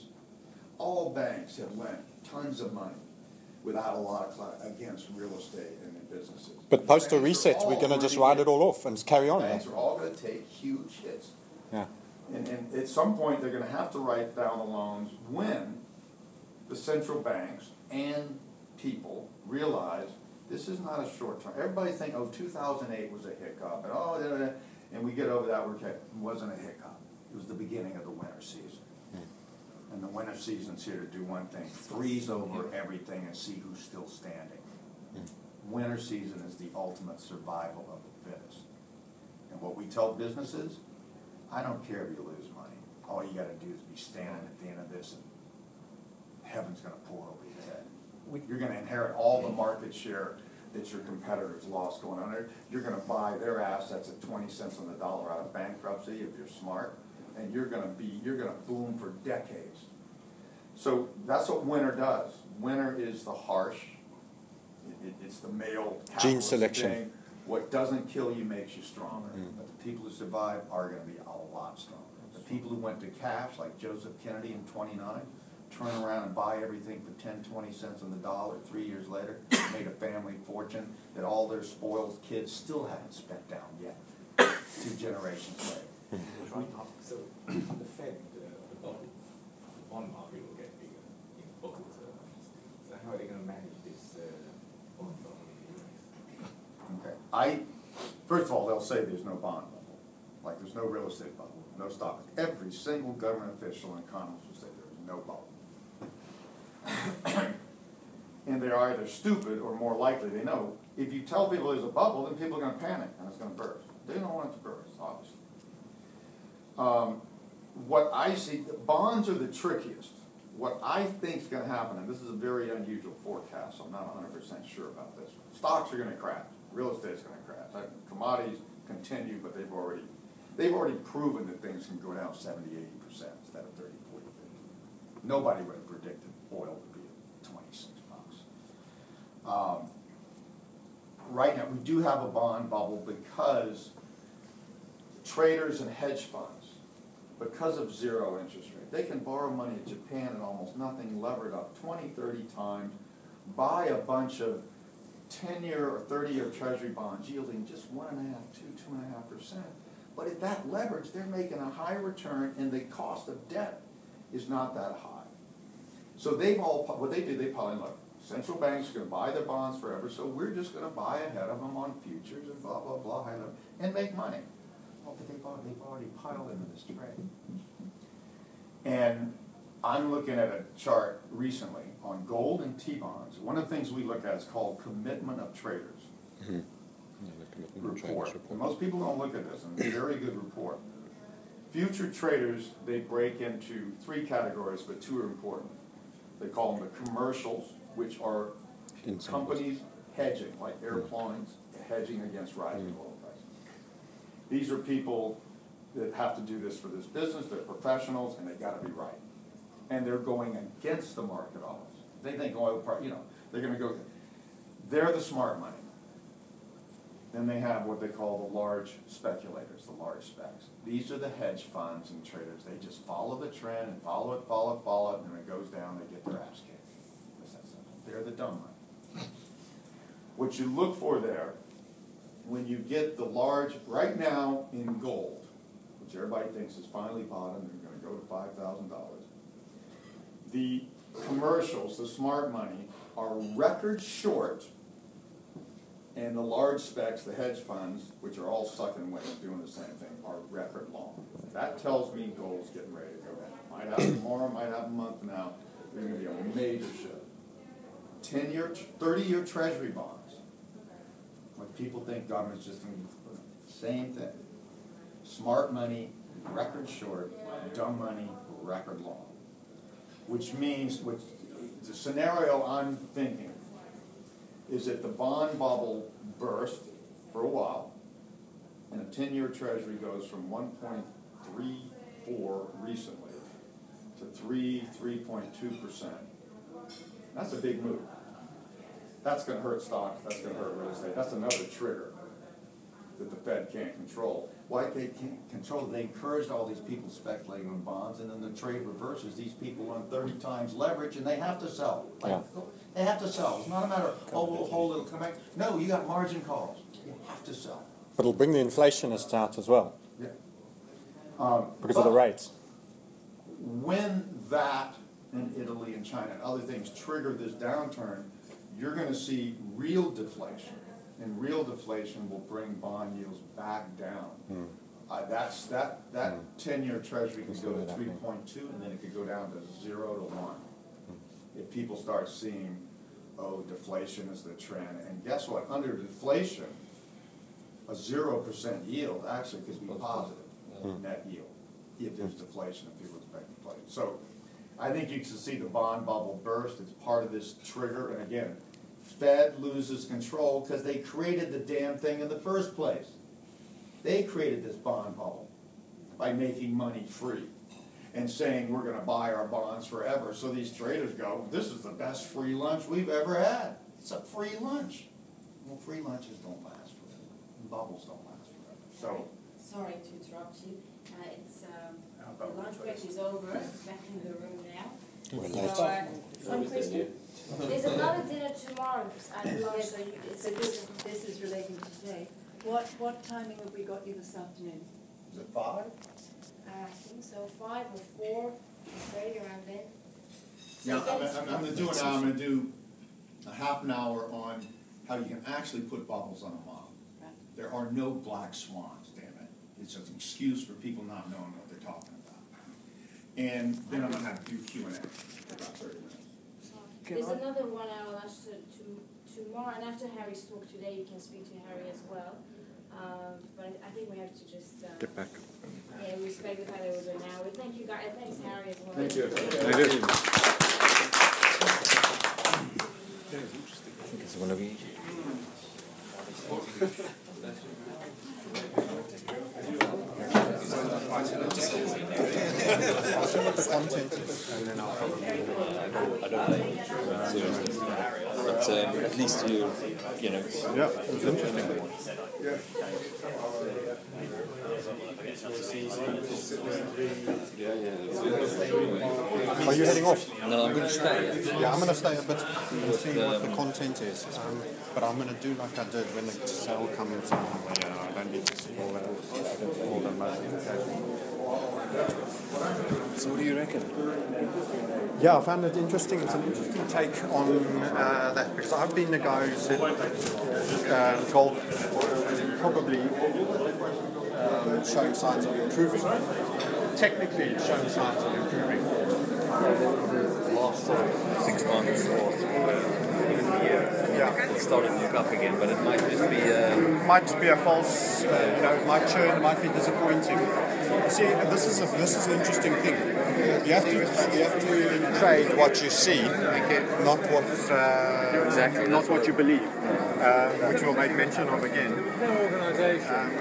All banks have lent tons of money without a lot of clout against real estate and in businesses. But post a reset, we're going to just write it all off and carry on. Banks are all going to take huge hits. Yeah. And, and at some point, they're going to have to write down the loans when the central banks and people realize this is not a short term. Everybody think, oh, two thousand eight was a hiccup, and oh, da, da, da, and we get over that. We're okay. It wasn't a hiccup. It was the beginning of the winter season. Mm. And the winter season's here to do one thing: freeze over everything and see who's still standing. Mm. Winter season is the ultimate survival of the fittest. And what we tell businesses, I don't care if you lose money. All you got to do is be standing at the end of this, and heaven's going to pour over your head. You're going to inherit all the market share that your competitors lost going on there. You're going to buy their assets at twenty cents on the dollar out of bankruptcy if you're smart, and you're going to be you're going to boom for decades. So that's what winter does. Winter is the harsh. It, it, it's the male gene selection. Thing. What doesn't kill you makes you stronger. Mm. But the people who survive are going to be a lot stronger. The people who went to cash, like Joseph Kennedy in twenty-nine. Turn around and buy everything for ten, twenty cents on the dollar, three years later, made a family fortune that all their spoiled kids still haven't spent down yet, two generations later. So, the Fed, the, the bond, the bond market will get bigger in bubble terms. So how are they going to manage this uh, bond bubble in the U S? Okay. I, first of all, they'll say there's no bond bubble. Like there's no real estate bubble, no stock. Every single government official and economist will say there is no bubble. And they're either stupid or more likely they know. If you tell people there's a bubble, then people are going to panic and it's going to burst. They don't want it to burst, obviously. Um, what I see, bonds are the trickiest. What I think is going to happen, and this is a very unusual forecast, so I'm not one hundred percent sure about this. Stocks are going to crash. Real estate is going to crash. Commodities continue, but they've already they've already proven that things can go down seventy, eighty percent instead of thirty, forty, fifty. Nobody would have predicted oil to be at twenty-six bucks. Um, right now, we do have a bond bubble because traders and hedge funds, because of zero interest rate, they can borrow money in Japan at almost nothing, levered up twenty, thirty times, buy a bunch of ten-year or thirty-year treasury bonds yielding just one and a half, two, two and a half percent. But at that leverage, they're making a high return, and the cost of debt is not that high. So they've all, what they did, they probably, look, central banks are gonna buy their bonds forever, so we're just gonna buy ahead of them on futures and blah, blah, blah, ahead of them, and make money. Well, but they've already, they've already piled into this trade. And I'm looking at a chart recently on gold and T-bonds. One of the things we look at is called commitment of traders. Mm-hmm. Yeah, the commitment of traders Report. report. And most people don't look at this, and it's a very good report. Future traders, they break into three categories, but two are important. They call them the commercials, which are Incentives. companies hedging, like airplanes, hedging against rising Mm. oil prices. These are people that have to do this for this business, they're professionals, and they gotta be right. And they're going against the market always. They think oil price, you know, they're gonna go, they're the smart money. Then they have what they call the large speculators, the large specs. These are the hedge funds and traders. They just follow the trend and follow it, follow it, follow it, and when it goes down, they get their ass kicked. It's that simple. They're the dumb money. What you look for there, when you get the large, right now in gold, which everybody thinks is finally bottom, they're gonna go to five thousand dollars. The commercials, the smart money, are record short, and the large specs, the hedge funds, which are all sucking weight, doing the same thing, are record long. That tells me gold's getting ready to go down. Might happen tomorrow, might happen a month from now. There's gonna be a major shift. Ten-year, thirty-year treasury bonds. Like people think government's just gonna be, same thing. Smart money, record short, dumb money, record long. Which means, which, the scenario I'm thinking is that the bond bubble burst for a while, and a ten-year treasury goes from one point three four recently to three, three point two percent. That's a big move. That's gonna hurt stocks, that's gonna hurt real estate, that's another trigger that the Fed can't control. Why they can't control it? They encouraged all these people speculating on bonds, and then the trade reverses. These people run thirty times leverage, and they have to sell. Like, Yeah. They have to sell. It's not a matter of, oh, we'll hold it, it'll come back. No, you got margin calls. You have to sell. But it'll bring the inflationists out as well Yeah. Um, because of the but rates. When that and Italy and China and other things trigger this downturn, you're gonna see real deflation. And real deflation will bring bond yields back down. Mm. Uh, that's, that, that Mm. ten-year treasury can Can go see to that three happening. point two, and then it could go down to zero to one. If people start seeing, oh, deflation is the trend, and guess what, under deflation, a zero percent yield actually could be positive, Mm. net yield, if there's deflation and people expect inflation. So, I think you can see the bond bubble burst, it's part of this trigger, and again, Fed loses control because they created the damn thing in the first place. They created this bond bubble by making money free and saying we're gonna buy our bonds forever. So these traders go, this is the best free lunch we've ever had. It's a free lunch. Well, free lunches don't last forever. And bubbles don't last forever. So, Sorry to interrupt you. Uh, it's, um, How the about lunch we break fix is over, back in the room now. We're So, late. uh, one question. There's another dinner tomorrow at lunch, so you, it's So a this, good, this is relating to today. What, what timing have we got you this afternoon? is it five? I think so, five or four, right around then. So Yeah, I'm, that's- I'm, I'm gonna do it now, I'm gonna do a half an hour on how you can actually put bubbles on a model. Right. There are no black swans, damn it. It's just an excuse for people not knowing what they're talking about. And then I'm gonna have to do Q and A for about thirty minutes. There's another one hour lunch to, to, tomorrow, and after Harry's talk today, you can speak to Harry as well. Um, but I think we have to just, uh, Get back. yeah, respect the fact that it was an hour. Thank you guys, thanks Harry as well. Thank you. It's one of each. But um, at least you, you know. Yeah, it was interesting. Yeah, yeah. Are you heading off? No, I'm going to stay. Yeah, I'm going to stay a bit and see what the content is. Um, but I'm going to do like I did when the sale comes in. Yeah, I don't need to see all that, all the notifications. So what do you reckon? Yeah, I found it interesting. It's an interesting take on uh, that because I've been the guy who said uh, gold probably um, showing signs of improving. Technically, it's showing signs of improving. Last sort of six months or even a year. Yeah. It started to look up again, but it might just be. Uh, might just be a false, uh, you know, it might churn, it might be disappointing. See, this is a, this is an interesting thing. You have to you have to trade what you see, not what uh, Exactly, not that's what what- you believe, uh, which we'll make mention of again. Um,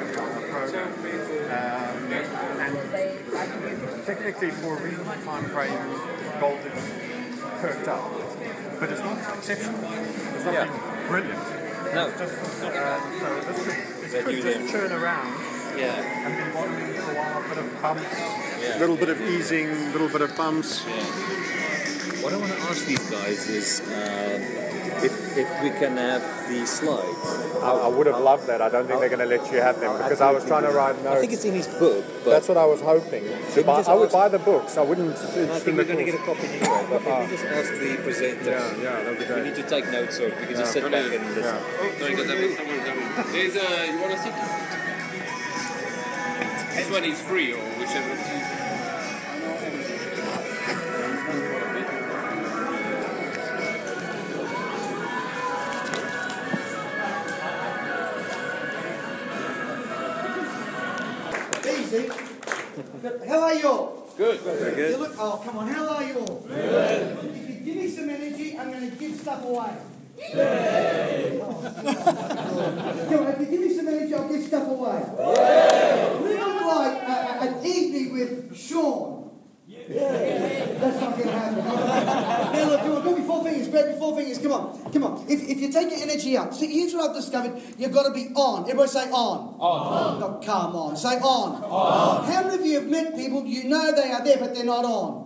um, and technically, for a reasonable time frame, gold is perked up, but it's not exceptional. It's not Yeah. been brilliant. no. Just, uh, so this could, That this you could just do. churn around Yeah. and be bottoming for a while, a bit of bumps, Yeah. little bit of easing, little bit of bumps. Yeah. What I want to ask these guys is uh, if if we can have the slides. I, I would have loved that. I don't think they're going to let you have them because I was trying to write I think notes. it's in his book, but That's what I was hoping. To buy, just I would ask- buy the books. I wouldn't. I think we're going to get a copy anyway. But can we just ask the presenter? Yeah, yeah, that'd be We great. need to take notes, so we can just sit back and listen. Sorry, because I've someone. There's a. You want to sit? This one is free, or whichever. Easy. How are you all? Good. Very You good. look, oh, come on, how are you all? Good. If you give me some energy, I'm going to give stuff away. Come on, if you give me some energy, I'll give stuff away. We look like uh, uh, an evening with Sean. That's not going to happen. Now look, come on, grab me four fingers, grab me four fingers, come on, come on. If, if you take your energy up, see, here's what I've discovered, you've got to be on. Everybody say on. On. No, come on, say on. On. How many of you have met people, you know they are there, but they're not on?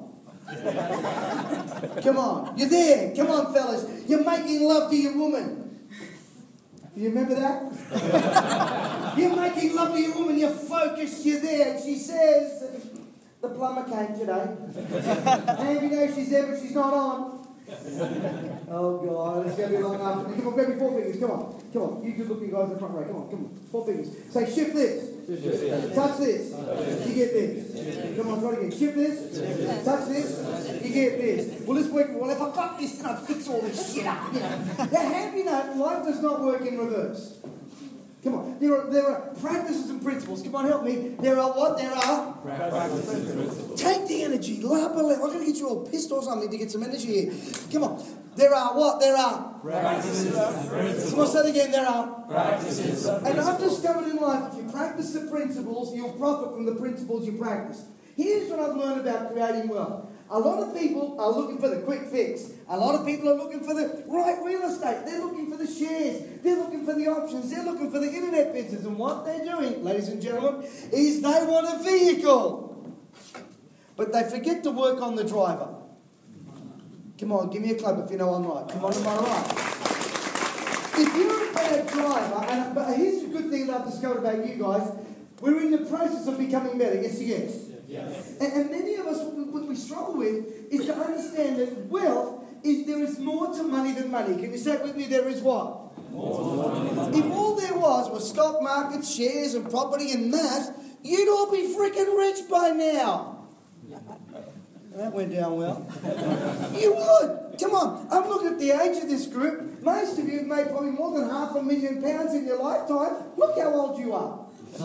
Come on, you're there. Come on, fellas. You're making love to your woman. You remember that? You're making love to your woman, you're focused, you're there. And she says, the plumber came today. And you know she's there, but she's not on. Oh, God, it's going to be a long afternoon. Come on, grab me four fingers, come on. Come on, you good looking guys in the front row. Come on, come on. Four fingers. Say, shift this. Touch this. You get this. Come on, try it again. Shift this. Touch this. You get this. Well, let's work. Well, if I got this, then I'd fix all this shit up. You know. Now, have you know, life does not work in reverse. Come on. There are, there are practices and principles. Come on, help me. There are what? There are? Practices and principles. Take the energy. Lap a lap. I'm going to get you all pissed or something to get some energy here. Come on. There are what? There are? Practices and principles. Come on, say it again. There are? Practices and principles. And I've discovered in life, if you practice the principles, you'll profit from the principles you practice. Here's what I've learned about creating wealth. A lot of people are looking for the quick fix. A lot of people are looking for the right real estate. They're looking for the shares. They're looking for the options. They're looking for the internet business. And what they're doing, ladies and gentlemen, is they want a vehicle. But they forget to work on the driver. Come on, give me a clap if you know I'm right. Come on, am I right? If you're a bad driver, and but here's the good thing that I've discovered about you guys, we're in the process of becoming better. Yes, yes. Yes. And, and many of us, what we struggle with is to understand that wealth is there is more to money than money. Can you say it with me? There is what? More to money. If all there was was stock markets, shares, and property and that, you'd all be freaking rich by now. That went down well. You would. Come on. I'm looking at the age of this group. Most of you have made probably more than half a million pounds in your lifetime. Look how old you are.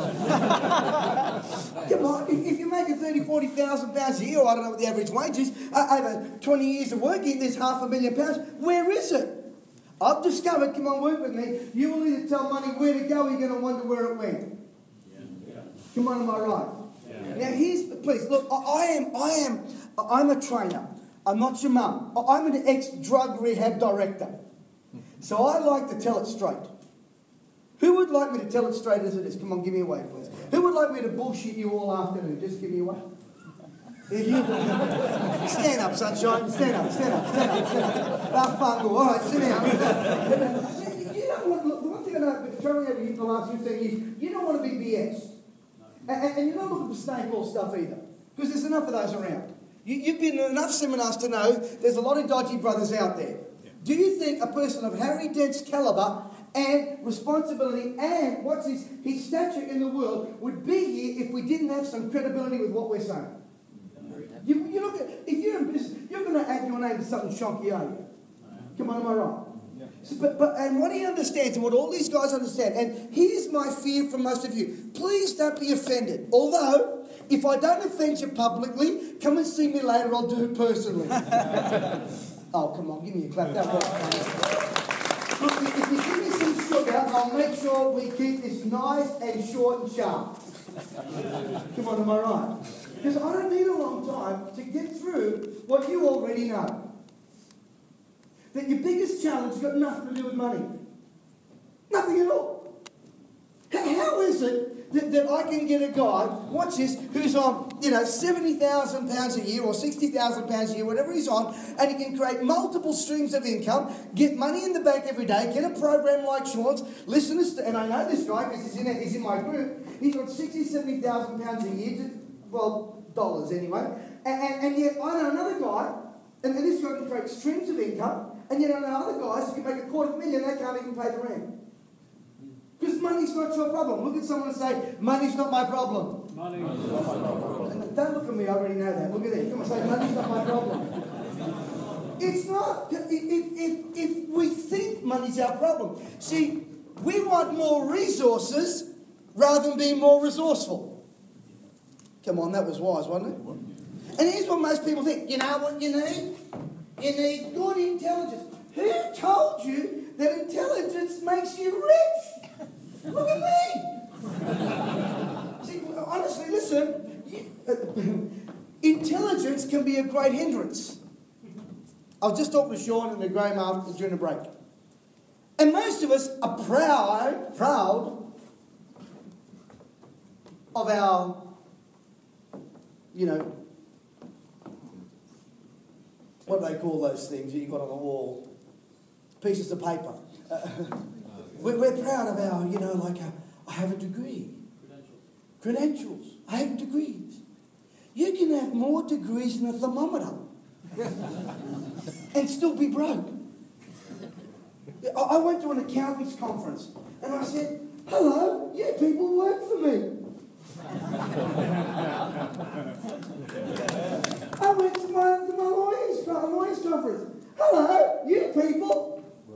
Come on, if, if you're making thirty, forty thousand pounds a year, I don't know what the average wage is, uh, over twenty years of working, there's half a million pounds. Where is it? I've discovered, come on, work with me, you will either tell money where to go, or you're going to wonder where it went. Yeah. Come on, am I right? Yeah. Now here's, please, look, I, I am, I am, I'm a trainer. I'm not your mum. I'm an ex-drug rehab director. So I like to tell it straight. Who would like me to tell it straight as it is? Come on, give me a wave, please. Who would like me to bullshit you all afternoon? Just give me a wave. If you stand up, sunshine. Stand up, stand up, stand up, stand up. Ah, fungal. All right, sit down. You don't want, look, the one thing I know about traveling over here for the last fifteen years, you don't want to be B S. And, and you're not looking for snake oil stuff either. Because there's enough of those around. You, you've been in enough seminars to know there's a lot of dodgy brothers out there. Yeah. Do you think a person of Harry Dent's calibre and responsibility and what's his, his stature in the world would be here if we didn't have some credibility with what we're saying? You, you look at, if you're in business, you're going to add your name to something shonky, are you? Come on, am I right? So, but, but, and what he understands, and what all these guys understand, and here's my fear from most of you, please don't be offended. Although, if I don't offend you publicly, come and see me later, I'll do it personally. Oh, come on, give me a clap. That was funny. Look, if you give me some sugar, I'll make sure we keep this nice and short and sharp. Come on, am I right? Because I don't need a long time to get through what you already know. That your biggest challenge has got nothing to do with money. Nothing at all. How is it that, that I can get a guy, watch this, who's on, you know, seventy thousand pounds a year or sixty thousand pounds a year, whatever he's on, and he can create multiple streams of income, get money in the bank every day, get a program like Sean's, listen to, st- and I know this guy because he's in, he's in my group, he's on sixty, seventy thousand pounds a year, to, well, dollars anyway, and, and, and yet I know another guy, and, and this guy can create streams of income, and yet I know other guys who can make a quarter of a million, they can't even pay the rent. Because money's not your problem. Look at someone and say, money's not my problem. Money's not my problem. Don't look at me, I already know that. Look at them. Come on, say, money's not my problem. It's not. If, if, if we think money's our problem. See, we want more resources rather than being more resourceful. Come on, that was wise, wasn't it? And here's what most people think. You know what you need? You need good intelligence. Who told you that intelligence makes you rich? Look at me! See, honestly, listen. You, intelligence can be a great hindrance. I was just talking to Sean and the Graham after during the break. And most of us are proud, proud of our, you know, what do they call those things that you got on the wall? Pieces of paper. Uh, we're, we're proud of our, you know, like, a, I have a degree. Credentials. Credentials. I have degrees. You can have more degrees than a thermometer and still be broke. I, I went to an accountant's conference and I said, hello, you people work for me. I went to my, to my lawyer's, my lawyer's conference. Hello, you people.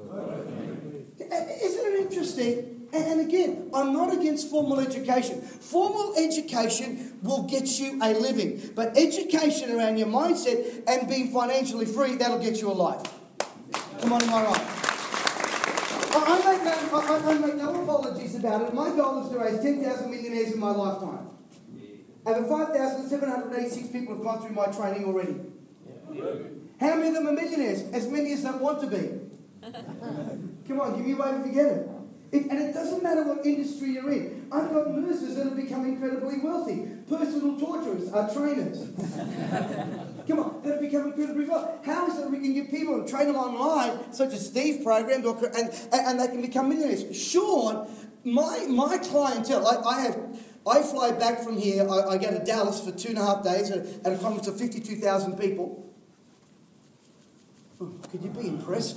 Isn't it interesting? And, and again, I'm not against formal education. Formal education will get you a living. But education around your mindset and being financially free, that'll get you a life. Come on, am I right? I, I, make no, I, I make no apologies about it. My goal is to raise ten thousand millionaires in my lifetime. Over five thousand seven hundred eighty-six people have gone through my training already. How many of them are millionaires? As many as don't want to be. Come on, give me a way to forget it. it. And it doesn't matter what industry you're in. I've got nurses that have become incredibly wealthy. Personal torturers are trainers. Come on, that have become incredibly wealthy. How is it we can get people and train them online, such as Steve programs, or, and, and, and they can become millionaires? Sean, my, my clientele, I, I have... I fly back from here, I, I go to Dallas for two and a half days at, at a conference of fifty-two thousand people. Oh, could you be impressed?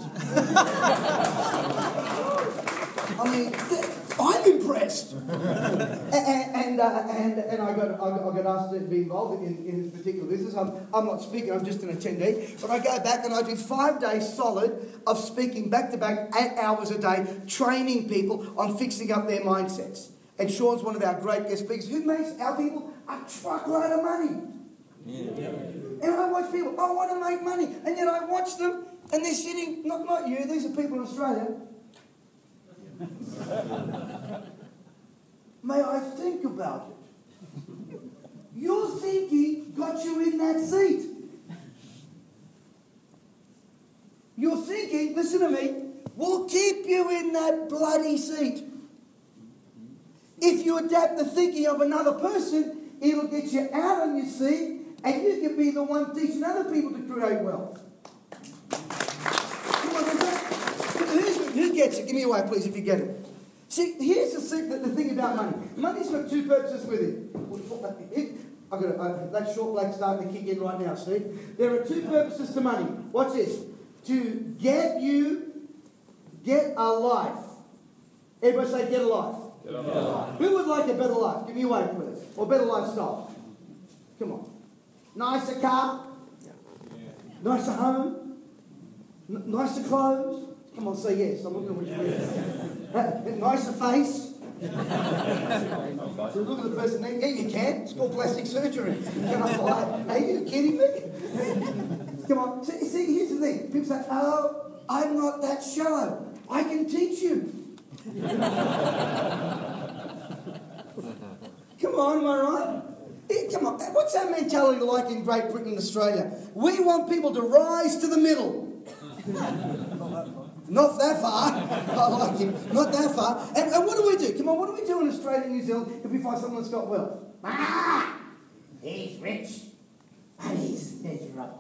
I mean, I'm impressed. and and, uh, and and I got I got, I got asked to be involved in, in this particular business. I'm, I'm not speaking, I'm just an attendee. But I go back and I do five days solid of speaking back to back, eight hours a day, training people on fixing up their mindsets. And Sean's one of our great guest speakers who makes our people a truckload of money. Yeah. And I watch people, I want to make money. And yet I watch them and they're sitting, not, not you, these are people in Australia. May I think about it? Your thinking got you in that seat. Your thinking, listen to me, will keep you in that bloody seat. If you adapt the thinking of another person, it'll get you out on your seat and you can be the one teaching other people to create wealth. Come on, who's, who gets it? Give me a way, please, if you get it. See, here's the, the thing about money. Money's got two purposes with it. I've got to, uh, that short blank's starting to kick in right now, see? There are two purposes to money. Watch this. To get you, get a life. Everybody say get a life. Get a life. Who would like a better life? Give me a wave, please. Or better lifestyle. Come on. Nicer car. Nicer home. N- nicer clothes. Come on, say yes. I'm looking at which way. Nicer face. So look at the person there. Yeah, you can. It's called plastic surgery. Can I buy? Are you kidding me? Come on. See, see, here's the thing. People say, oh, I'm not that shallow. I can teach you. Come on, am I right? Yeah, come on. What's that mentality like in Great Britain and Australia? We want people to rise to the middle. Not that far. I like him. Not that far. And, and what do we do? Come on, what do we do in Australia and New Zealand if we find someone that's got wealth? Ah! He's rich. And he's miserable.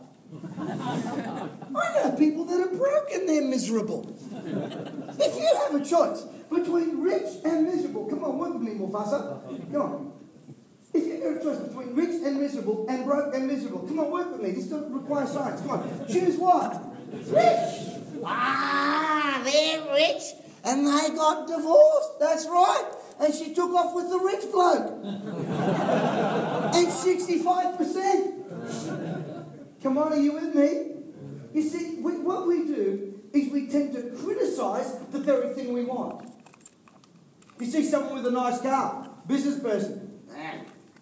I know people that are broke and they're miserable. If you have a choice between rich and miserable, come on, work with me, Mufasa. Come on. If you have a choice between rich and miserable and broke and miserable, come on, work with me. This doesn't require science. Come on. Choose what? Rich. Ah, they're rich and they got divorced. That's right. And she took off with the rich bloke. And sixty-five percent. Come on, are you with me? You see, we, what we do is we tend to criticise the very thing we want. You see someone with a nice car, business person. Man,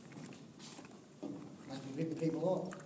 must be ripping people off.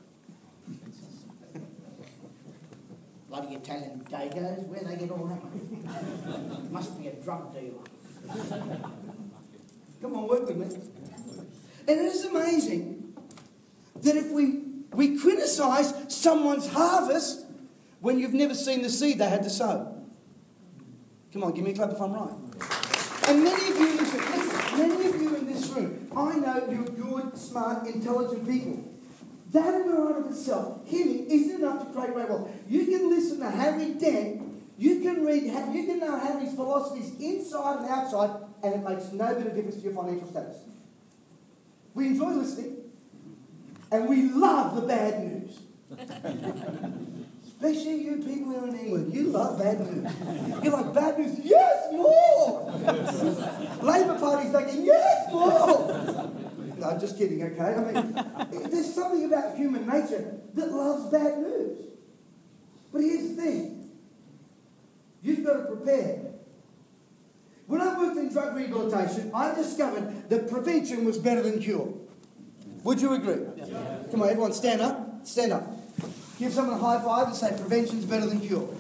Bloody Italian dagos, where they get all that money? Must be a drug dealer. Come on, work with me. And it is amazing that if we, we criticise someone's harvest when you've never seen the seed they had to sow. Come on, give me a clap if I'm right. And many of you, listen, listen, many of you in this room, I know you're good, smart, intelligent people. That in and of itself, healing, isn't enough to create great wealth. You can listen to Harry Dent, you can read, you can know Harry's philosophies inside and outside, and it makes no bit of difference to your financial status. We enjoy listening, and we love the bad news. Especially you people here in England, you love bad news. You're like, bad news, yes, more! Labour Party's thinking, yes, more! No, just kidding, okay? I mean, there's something about human nature that loves bad news. But here's the thing. You've got to prepare. When I worked in drug rehabilitation, I discovered that prevention was better than cure. Would you agree? Yeah. Come on, everyone, stand up. Stand up. Give someone a high five and say prevention's better than cure.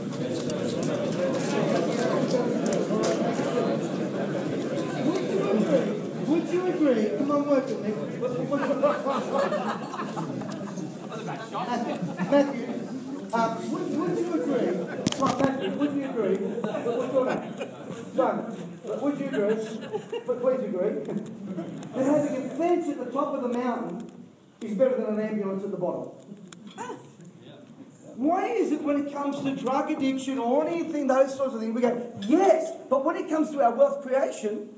Would you agree? Come on, work with me. Matthew, uh, would, would you agree? Come on, Matthew, would you agree? What's your name? John, would you agree? But please agree. That having a fence at the top of the mountain is better than an ambulance at the bottom. Why is it when it comes to drug addiction or anything, those sorts of things, we go, yes, but when it comes to our wealth creation,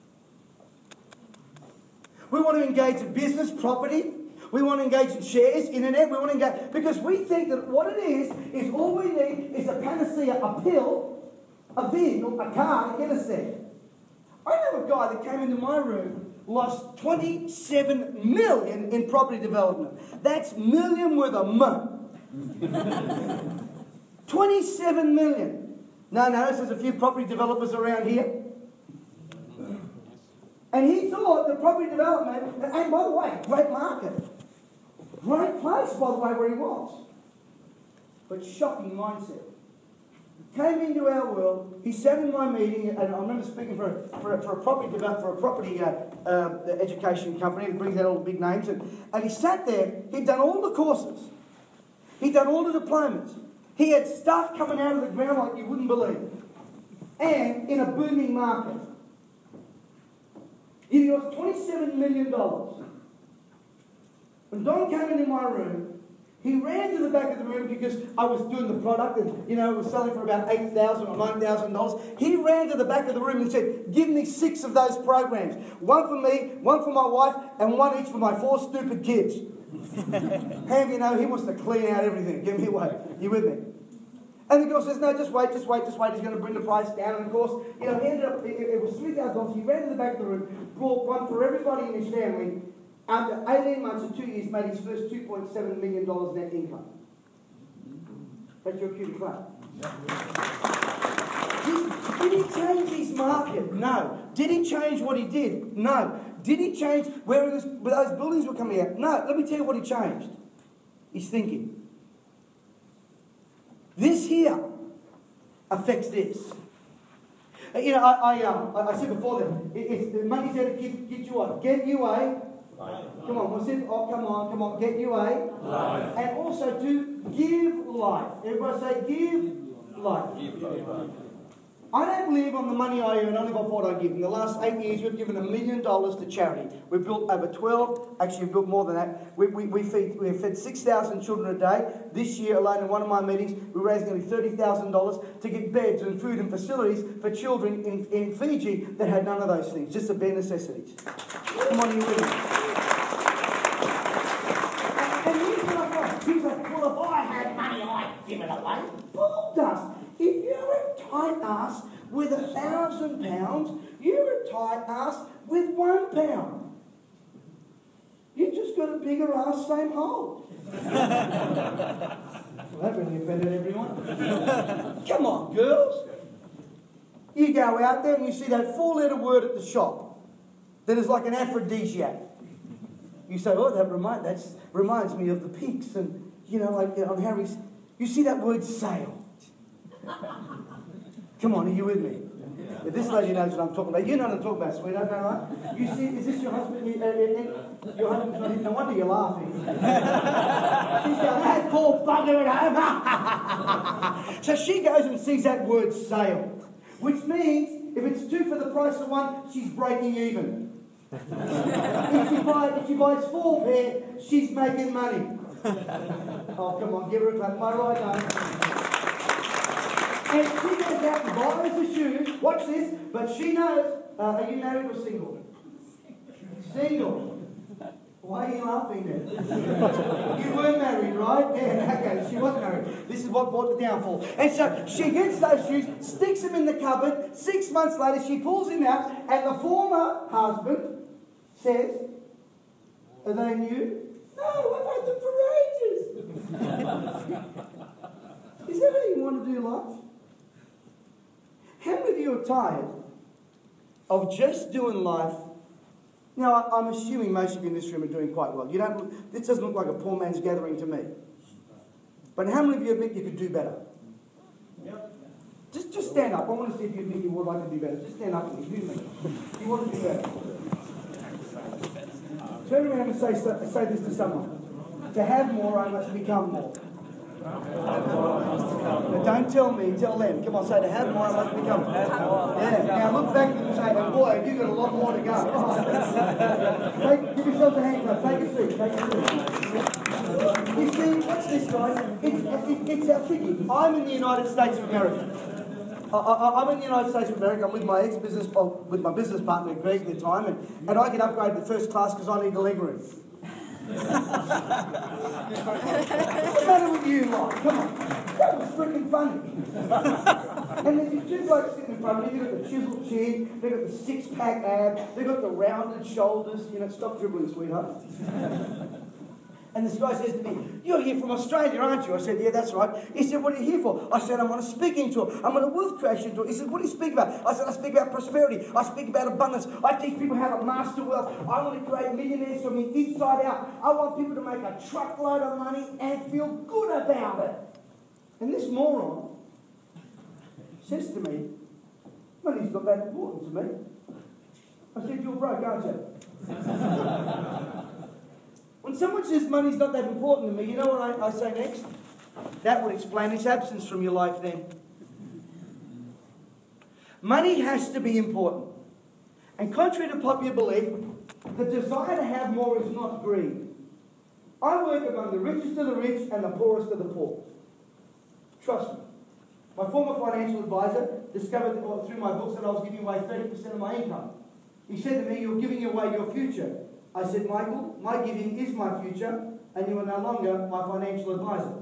we want to engage in business, property. We want to engage in shares, internet. We want to engage because we think that what it is is all we need is a panacea, a pill, a vehicle, a car to get us there. I know a guy that came into my room, lost twenty-seven million in property development. That's million with a M. twenty-seven million. Now notice there's a few property developers around here. And he thought that property development, and by the way, great market. Great place, by the way, where he was. But shocking mindset. Came into our world, he sat in my meeting, and I remember speaking for a, for a, for a property develop, for a property uh, uh, education company that brings out all the big names, and, and he sat there, he'd done all the courses. He'd done all the diplomas. He had stuff coming out of the ground like you wouldn't believe. And in a booming market. He lost twenty-seven million dollars. When Don came into my room, He ran to the back of the room because I was doing the product and, you know, it was selling for about eight thousand dollars or nine thousand dollars. He ran to the back of the room and said, give me six of those programs. One for me, one for my wife, and one each for my four stupid kids. How do you know he wants to clean out everything? Give me away. You with me? And the girl says, no, just wait, just wait, just wait. He's going to bring the price down. And of course, you know, he ended up, it, it was three thousand dollars. He ran to the back of the room, brought one for everybody in his family. After eighteen months or two years, made his first two point seven million dollars net income. That's your cutie clap. Did, did he change his market? No. Did he change what he did? No. Did he change where, was, where those buildings were coming out? No. Let me tell you what he changed. He's thinking. This here affects this. You know, I, I, um, I said before that it, it's, the money's there to get, get you what? Get you a... Come on, we'll say, oh, come on, come on, get you a... Life. And also to give life. Everybody say, give life. Give life. I don't live on the money I earn, I live off what I give. In the last eight years, we've given a million dollars to charity. We've built over twelve, actually we've built more than that. We, we, we feed, we've fed six thousand children a day. This year alone in one of my meetings, we raised nearly thirty thousand dollars to get beds and food and facilities for children in, in Fiji that had none of those things, just the bare necessities. Come on, you with me? And here's what I thought. He's like, well, if I had money, I'd give it away. Bull dust. If you're a tight ass with a thousand pounds, you're a tight ass with one pound. You just got a bigger ass, same hole. Well, that really offended everyone. Come on, girls. You go out there and you see that four-letter word at the shop that is like an aphrodisiac. You say, oh, that remind, that's, reminds me of the peaks and, you know, like on Harry's. You see that word sale. Come on, are you with me? Yeah, this lady knows what I'm talking about. You know what I'm talking about, sweetheart, no, right? You see, is this your husband? Uh, uh, your husband's not here. No wonder you're laughing. She's going, that poor bugger at home. So she goes and sees that word sale, which means if it's two for the price of one, she's breaking even. if, she buy, if she buys four pair, she's making money. Oh, come on, give her a clap. My right arm. And she goes out and buys the shoes. Watch this. But she knows, uh, are you married or single? Single. Why are you laughing then? You were married, right? Yeah, okay, she was married. This is what brought the downfall. And so she gets those shoes, sticks them in the cupboard. Six months later, she pulls him out, and the former husband says, are they new? No, I've had them for ages. Is that how you want to do life? How many of you are tired of just doing life? Now, I'm assuming most of you in this room are doing quite well. You don't. This doesn't look like a poor man's gathering to me. But how many of you admit you could do better? Yep. Just, just stand up. I want to see if you admit you would like to do better. Just stand up and do me. You want to do better. Turn around and say, say this to someone. To have more, I must become more. But don't tell me, tell them. Come on, say to have more, I must become more. Yeah. Now look back and say, oh boy, you've got a lot more to go. Take, give yourself a hand clap. Take a seat. Take a seat. You see, watch this, guys. It's, it, it's our thinking. I'm in the United States of America. I, I, I'm in the United States of America. I'm with my ex-business, well, with my business partner Greg at the time, and, and I get upgraded to first class because I need the leg room. What's the matter with you, like? Come on. That was freaking funny. And there's these two blokes sitting in front of me. They've got the chiseled chin, they've got the six-pack abs, they've got the rounded shoulders. You know, stop dribbling, sweetheart. And this guy says to me, you're here from Australia, aren't you? I said, yeah, that's right. He said, what are you here for? I said, I'm on a speaking tour. I'm on a wealth creation tour. He said, what do you speak about? I said, I speak about prosperity. I speak about abundance. I teach people how to master wealth. I want to create millionaires from the inside out. I want people to make a truckload of money and feel good about it. And this moron says to me, money's not that important to me. I said, you're broke, aren't you? When someone says money's not that important to me, you know what I, I say next? That would explain its absence from your life then. Money has to be important. And contrary to popular belief, the desire to have more is not greed. I work among the richest of the rich and the poorest of the poor. Trust me. My former financial advisor discovered through my books that I was giving away thirty percent of my income. He said to me, "You're giving away your future." I said, "Michael, my giving is my future, and you are no longer my financial advisor."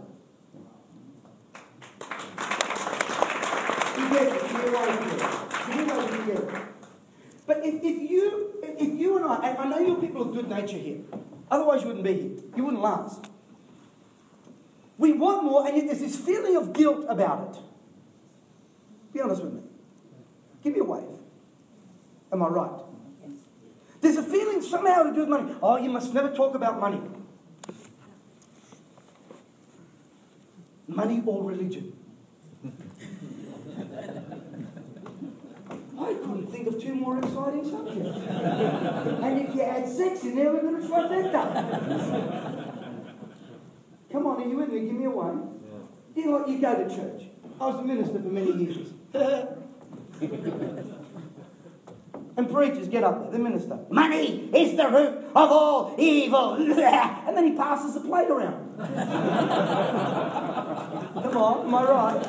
You get it. You get it. You know you get it. But if, if you, if you and I, and I know you're people of good nature here, otherwise you wouldn't be here. You wouldn't last. We want more, and yet there's this feeling of guilt about it. Be honest with me. Give me a wave. Am I right? Yes. There's a feeling somehow to do with money. Oh, you must never talk about money. Money or religion. I couldn't think of two more exciting subjects. And if you add sex in there, we're going to try that. Come on, are you with me? Give me a one. Yeah. You know what? You go to church. I was a minister for many years. And preachers get up there, the minister. Money is the root of all evil. And then he passes the plate around. Come on, am I right?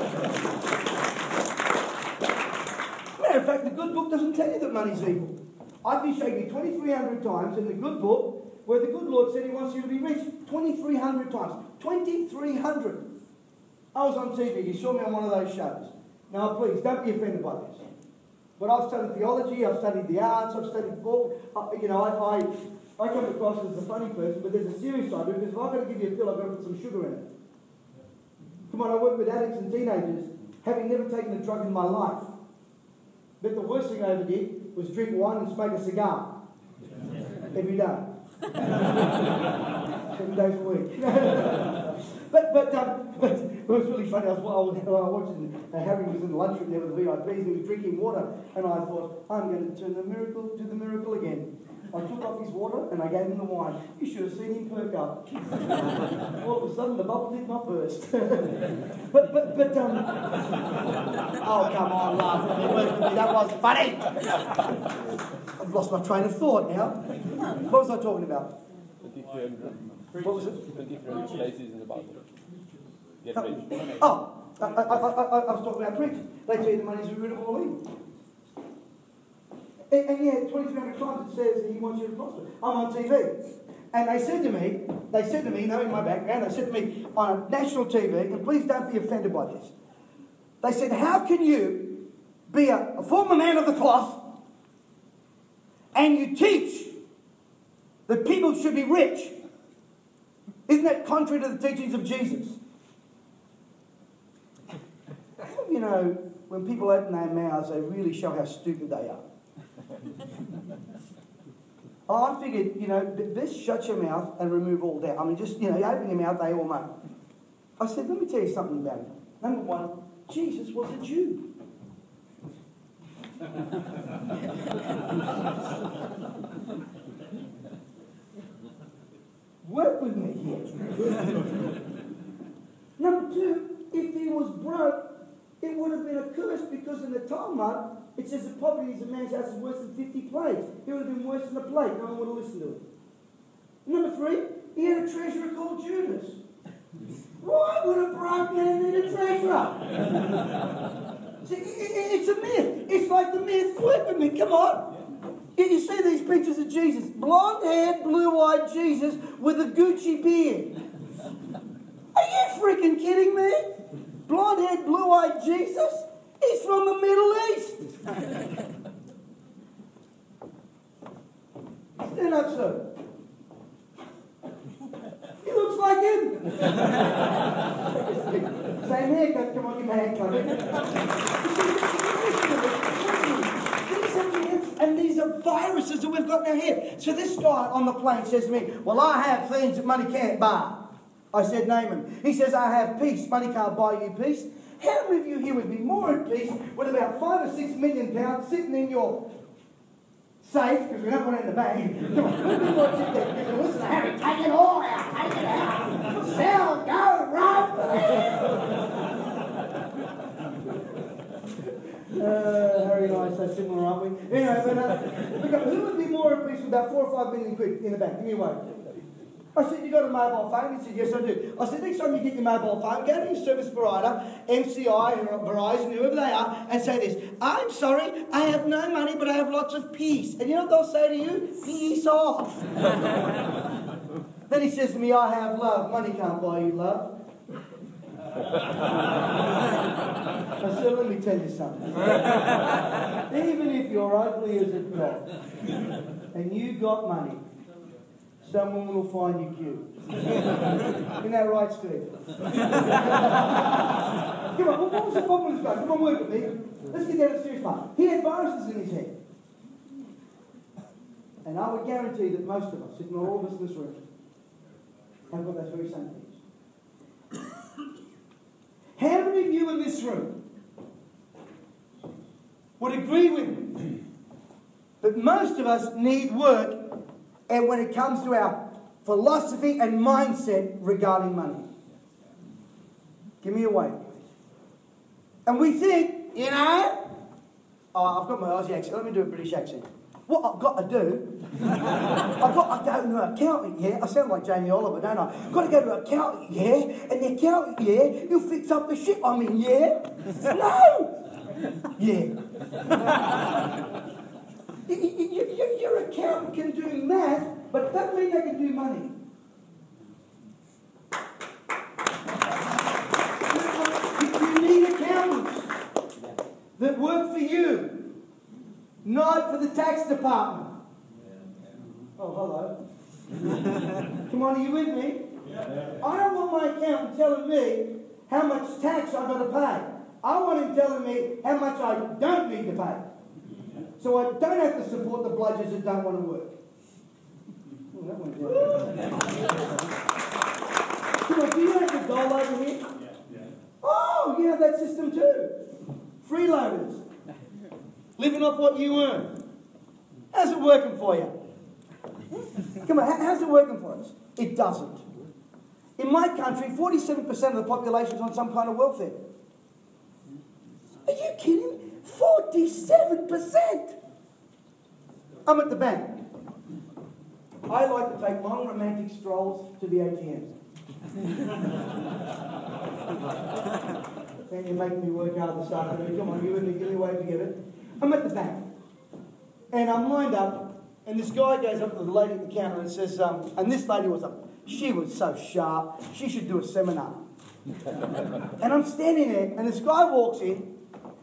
Matter of fact, the good book doesn't tell you that money's evil. I've been shaking twenty-three hundred times in the good book where the good Lord said he wants you to be rich. twenty-three hundred times. twenty-three hundred. I was on T V. You saw me on one of those shows. Now, please, don't be offended by this. But I've studied theology, I've studied the arts, I've studied book. Uh, you know, I, I, I come across as a funny person, but there's a serious side to it, because if I've got to give you a pill, I've got to put some sugar in it. Come on, I work with addicts and teenagers, having never taken a drug in my life. But the worst thing I ever did was drink wine and smoke a cigar. Every day. Seven days a week. but, but, um, but it was really funny. I was, I was watching, uh, Harry was in the lunchroom there with the V I Ps, and he was drinking water, and I thought, I'm going to turn the miracle to the miracle again. I took off his water and I gave him the wine. You should have seen him perk up. All of a sudden the bubble did not burst. but, but, but, um... oh, come on, laugh at me, work with me, that was funny! I've lost my train of thought now. What was I talking about? What was it? twenty-three places in the Bible. Get rich. Oh, I, I, I, I, I was talking about preaching. They tell you the money's the root of all evil. And, and yeah, twenty-three hundred times it says he wants you to prosper. I'm on T V. And they said to me, they said to me, knowing my background, they said to me on national T V, and please don't be offended by this. They said, how can you be a, a former man of the cloth and you teach that people should be rich? Isn't that contrary to the teachings of Jesus? You know, when people open their mouths, they really show how stupid they are. Oh, I figured, you know, best shut your mouth and remove all doubt. I mean, just, you know, you open your mouth, they all know. I said, let me tell you something about it. Number one, Jesus was a Jew. Work with me here. Number two, if he was broke, it would have been a curse, because in the Talmud, it says the poverty of a man's house is worse than fifty plagues. It would have been worse than a plague. No one would have listened to it. Number three, he had a treasurer called Judas. Why would a broke man need a treasurer? See, it's a myth. It's like the myth. Work with me, come on. You see these pictures of Jesus. Blonde-haired, blue-eyed Jesus with a Gucci beard. Are you freaking kidding me? Blonde-haired, blue-eyed Jesus? He's from the Middle East. Stand up, sir. He looks like him. Same haircut. Come on, give me a haircut. These are myths, and these are viruses that we've got in our head. So this guy on the plane says to me, well, I have things that money can't buy. I said, name them. He says, I have peace. Money can't buy you peace. How many of you here would be more at peace with about five or six million pounds sitting in your safe, because we don't want it in the bank? Come on, who'd be more at there? Listen to Harry, take it all out, take it out. Sell, go, run. uh, Harry and I are so similar, aren't we? Anyway, but, uh, look, who would be more at peace with about four or five million quid in the bank? Give me a wave. I said, you got a mobile phone? He said, yes, I do. I said, next time you get your mobile phone, go to your service provider, M C I, Verizon, whoever they are, and say this, I'm sorry, I have no money, but I have lots of peace. And you know what they'll say to you? Peace off. Then he says to me, I have love. Money can't buy you love. I said, let me tell you something. Even if you're ugly as a dog and you got money, someone will find you cute. Isn't that right, Steve? Come on, what was the problem with this guy? Come on, work with me. Let's get down to the serious part. He had viruses in his head. And I would guarantee that most of us, if not all of us in this room, have got those very same things. How many of you in this room would agree with me that most of us need work, and when it comes to our philosophy and mindset regarding money? Give me a wave. And we think, you know, oh, I've got my Aussie accent. Let me do a British accent. What I've got to do, I've got to go to an accountant, yeah? I sound like Jamie Oliver, don't I? I've got to go to an accountant, yeah? And the accountant, yeah, he'll fix up the shit I'm in, yeah? No! Yeah. you, you, you, your accountant can do math, but it doesn't mean they can do money. You need accountants that work for you, not for the tax department. Oh, hello. Come on, are you with me? I don't want my accountant telling me how much tax I've got to pay. I want him telling me how much I don't need to pay. So I don't have to support the bludgers that don't want to work. Oh, that one's out. Come on, do you have the doll over here? Oh, you have that system too. Freeloaders. Living off what you earn. How's it working for you? Come on, how's it working for us? It doesn't. In my country, forty-seven percent of the population is on some kind of welfare. Are you kidding? forty-seven percent! I'm at the bank. I like to take long romantic strolls to the A T Ms. Then you make me work hard this afternoon. Come on, you with me, give me a way to get it. I'm at the bank. And I'm lined up, and this guy goes up to the lady at the counter and says, um, and this lady was up, she was so sharp, she should do a seminar. And I'm standing there, and this guy walks in,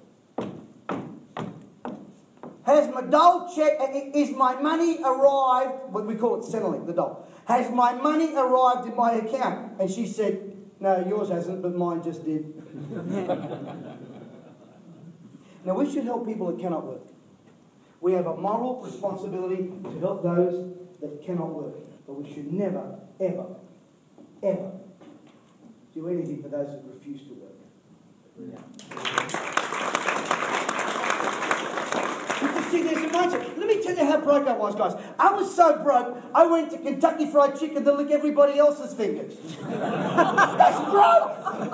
has my doll check, is my money arrived, what we call it Centrelink, the doll. Has my money arrived in my account? And she said, no, yours hasn't, but mine just did. Now, we should help people that cannot work. We have a moral responsibility to help those that cannot work. But we should never, ever, ever do anything for those that refuse to work. Yeah. See, there's a mindset. Let me tell you how broke I was, guys. I was so broke, I went to Kentucky Fried Chicken to lick everybody else's fingers. That's broke!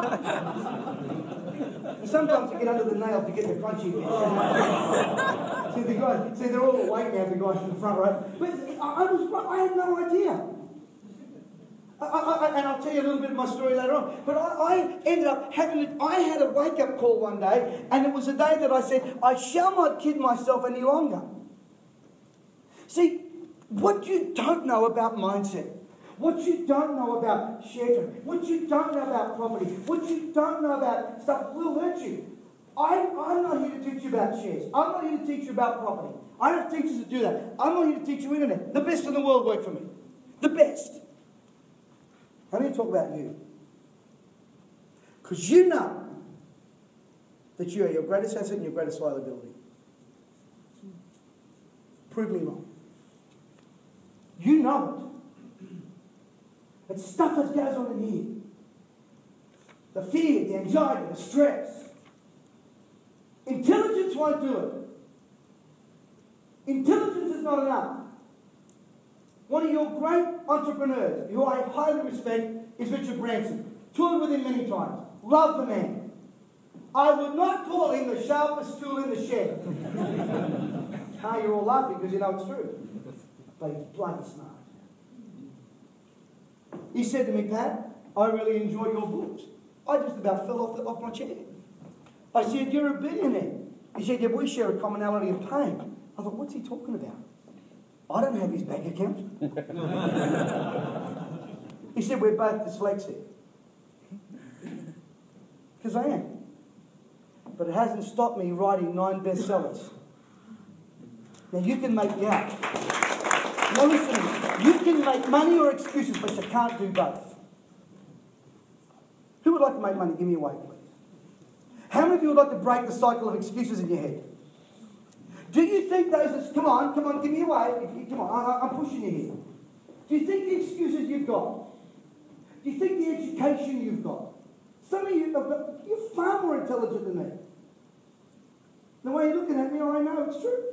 And sometimes you get under the nail to get the crunchy bits. see, the guys, see, they're all awake now, the guys from the front row. But I, I was broke. I had no idea. I, I, and I'll tell you a little bit of my story later on. But I, I ended up having, a, I had a wake-up call one day, and it was a day that I said, I shall not kid myself any longer. See, what you don't know about mindset, what you don't know about share trading, what you don't know about property, what you don't know about stuff will hurt you. I, I'm not here to teach you about shares. I'm not here to teach you about property. I have teachers that do that. I'm not here to teach you internet. The best in the world work for me. The best. I'm going to talk about you. Because you know that you are your greatest asset and your greatest liability. Prove me wrong. You know it. It's stuff that goes on in here. The fear, the anxiety, the stress. Intelligence won't do it. Intelligence is not enough. One of your great entrepreneurs, who I highly respect, is Richard Branson. Toured with him many times. Love the man. I would not call him the sharpest tool in the shed. Ah, you're all laughing because you know it's true. But he's bloody smart. He said to me, Pat, I really enjoy your books. I just about fell off, the, off my chair. I said, you're a billionaire. He said, yeah, we share a commonality of pain. I thought, what's he talking about? I don't have his bank account. He said, we're both dyslexic. Because I am. But it hasn't stopped me writing nine bestsellers. Now you can make, yeah. Now listen, you can make money or excuses, but you can't do both. Who would like to make money? Give me a wave, please. How many of you would like to break the cycle of excuses in your head? Do you think those, come on, come on, give me a wave. Come on, I, I'm pushing you here. Do you think the excuses you've got? Do you think the education you've got? Some of you, you're far more intelligent than me. The way you're looking at me, I know it's true.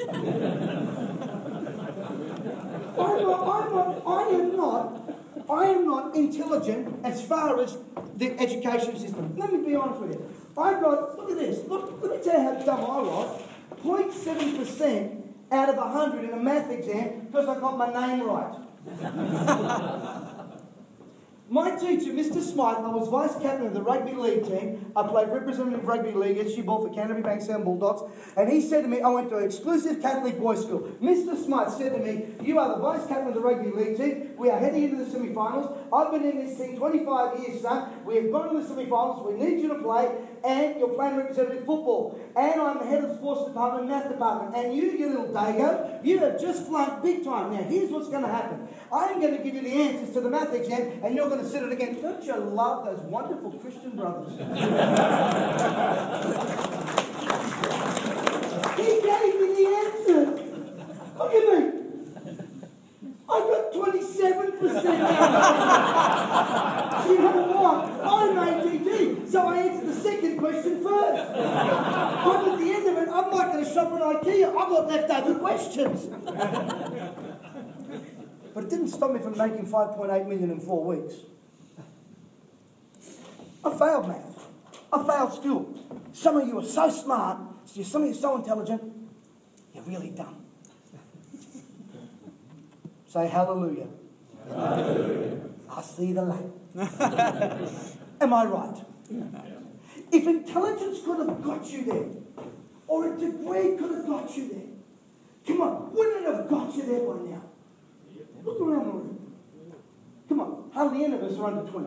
I'm not, I'm not, I am not, I am not intelligent as far as the education system. Let me be honest with you. I got, look at this, look, let me tell you how dumb I was. zero point seven percent out of one hundred in a math exam because I got my name right. My teacher, Mister Smythe, I was vice captain of the rugby league team. I played representative rugby league, S G Ball for Canterbury Bankstown Bulldogs. And he said to me, I went to an exclusive Catholic boys' school. Mister Smythe said to me, you are the vice captain of the rugby league team. We are heading into the semi-finals. I've been in this team twenty-five years, son. We have gone to the semi-finals. We need you to play. And you're playing representative football. And I'm the head of the sports department, math department. And you, you little dago, you have just flunked big time. Now, here's what's going to happen. I'm going to give you the answers to the math exam, and you're going to sit it again. Don't you love those wonderful Christian brothers? He gave me the answers. Look at me. I got twenty-seven percent. You know what? I'm A D D, so I answered the second question first. I'm at the end of it. I'm like going to shop at IKEA. I've got leftover questions. But it didn't stop me from making five point eight million in four weeks. I failed math. I failed school. Some of you are so smart, some of you are so intelligent, you're really dumb. Say hallelujah. Hallelujah. I see the light. Am I right? If intelligence could have got you there, or a degree could have got you there, come on, wouldn't it have got you there by now? Look around the room. Come on, hardly any of us are under twenty.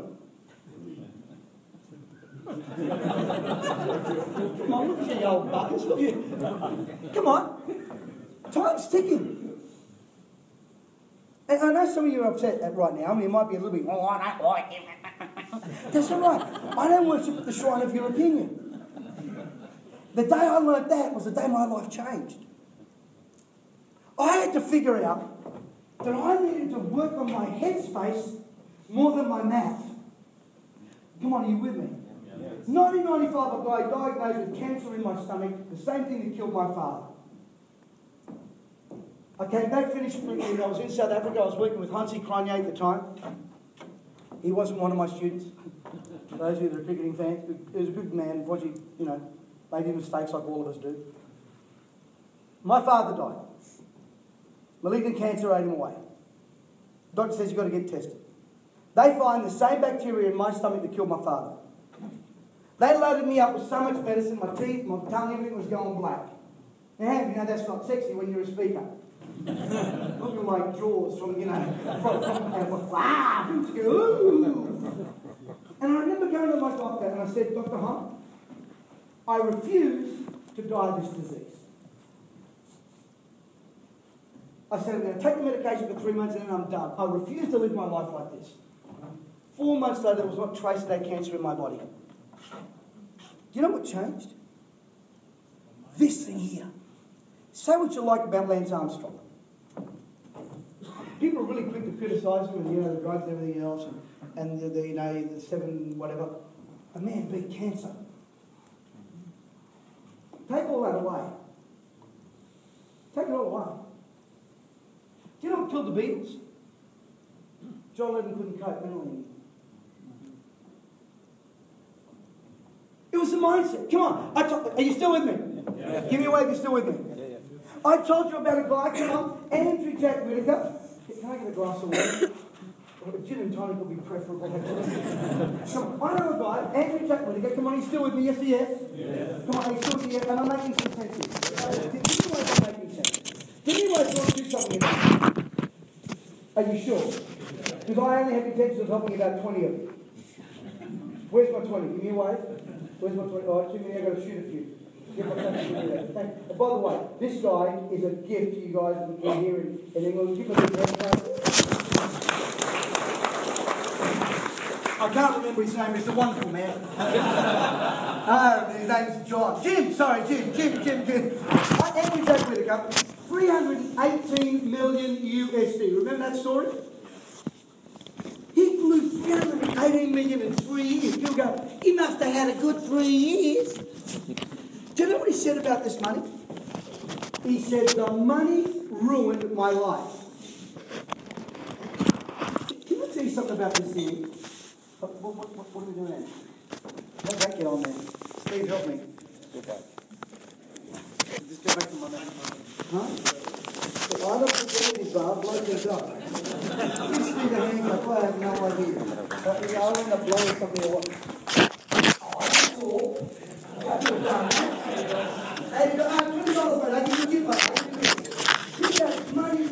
Come on, look at you old buggers. Look at you. Come on. Time's ticking. And I know some of you are upset at right now. I mean, it might be a little bit, oh, I don't like him. That's all right. I don't worship at the shrine of your opinion. The day I learned that was the day my life changed. I had to figure out that I needed to work on my headspace more than my math. Come on, are you with me? nineteen ninety-five, a guy diagnosed with cancer in my stomach, the same thing that killed my father. I came back, finished, I was in South Africa, I was working with Hansi Cronje at the time. He wasn't one of my students. For those of you that are cricketing fans, he was a good man, unfortunately, you know, made mistakes like all of us do. My father died. Malignant cancer ate him away. Doctor says you've got to get tested. They find the same bacteria in my stomach that killed my father. They loaded me up with so much medicine, my teeth, my tongue, everything was going black. Now, you know that's not sexy when you're a speaker. Looking like Jaws from, you know, from, from, from ah, ooh. And I remember going to my doctor and I said, Doctor Hunt, I refuse to die of this disease. I said, I'm going to take the medication for three months and then I'm done. I refuse to live my life like this. Four months later, there was not a trace of that cancer in my body. Do you know what changed? This thing here. Say what you like about Lance Armstrong. People are really quick to criticise him and, you know, the drugs and everything else and, and the, the, you know, the seven whatever. A man beat cancer. Take all that away. Take it all away. Do you know what killed the Beatles? John Lennon couldn't cope mentally. It was the mindset. Come on. I told, are you still with me? Yeah. Give me a wave, you're still with me. Yeah, yeah. I told you about a guy, come on, Andrew Jack Whittaker. Can I get a glass of water? Or a gin and tonic will be preferable. Come on, I know a guy, Andrew Jack Whittaker. Come on, he's still with me, yes he is? Yeah. Come on, he's still with me, and I'm making some sense here. Give me ways I'm making sense. Give me ways I want to do something about it. Are you sure? Because I only have intentions of helping about twenty of you. Where's my twenty? Give me a wave. Where's my twenty? Oh, too many, I've got to shoot a few. Give my twenty, give me that. Thank you. And by the way, this guy is a gift to you guys in here in, in England. Give me a big hand. I can't remember his name, he's a wonderful man. uh, his name's John. Jim, sorry, Jim, Jim, Jim, Jim. Uh, Andrew Jack Whittaker, three hundred eighteen million U S D. Remember that story? He flew three hundred eighteen million in three years. You'll go, he must have had a good three years. Do you know what he said about this money? He said, the money ruined my life. Can I tell you something about this thing? What, what, what, what are we doing now? Let that get on there. Steve, help me. Okay. Just get back to my name. Huh? If I don't forget this, I'll blow this up. Give Steve a handcuff, I have no idea. But I'll end up blowing something away. Oh, that's cool. That's cool. Hey, you got twenty dollars, mate. I give you a gift, mate. Give that money.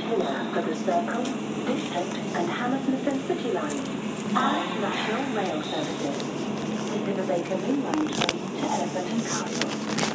here for the Circle, District and Hammersmith City lines and National Rail Services. Visit the Baker Main Line train to Elephant and Castle.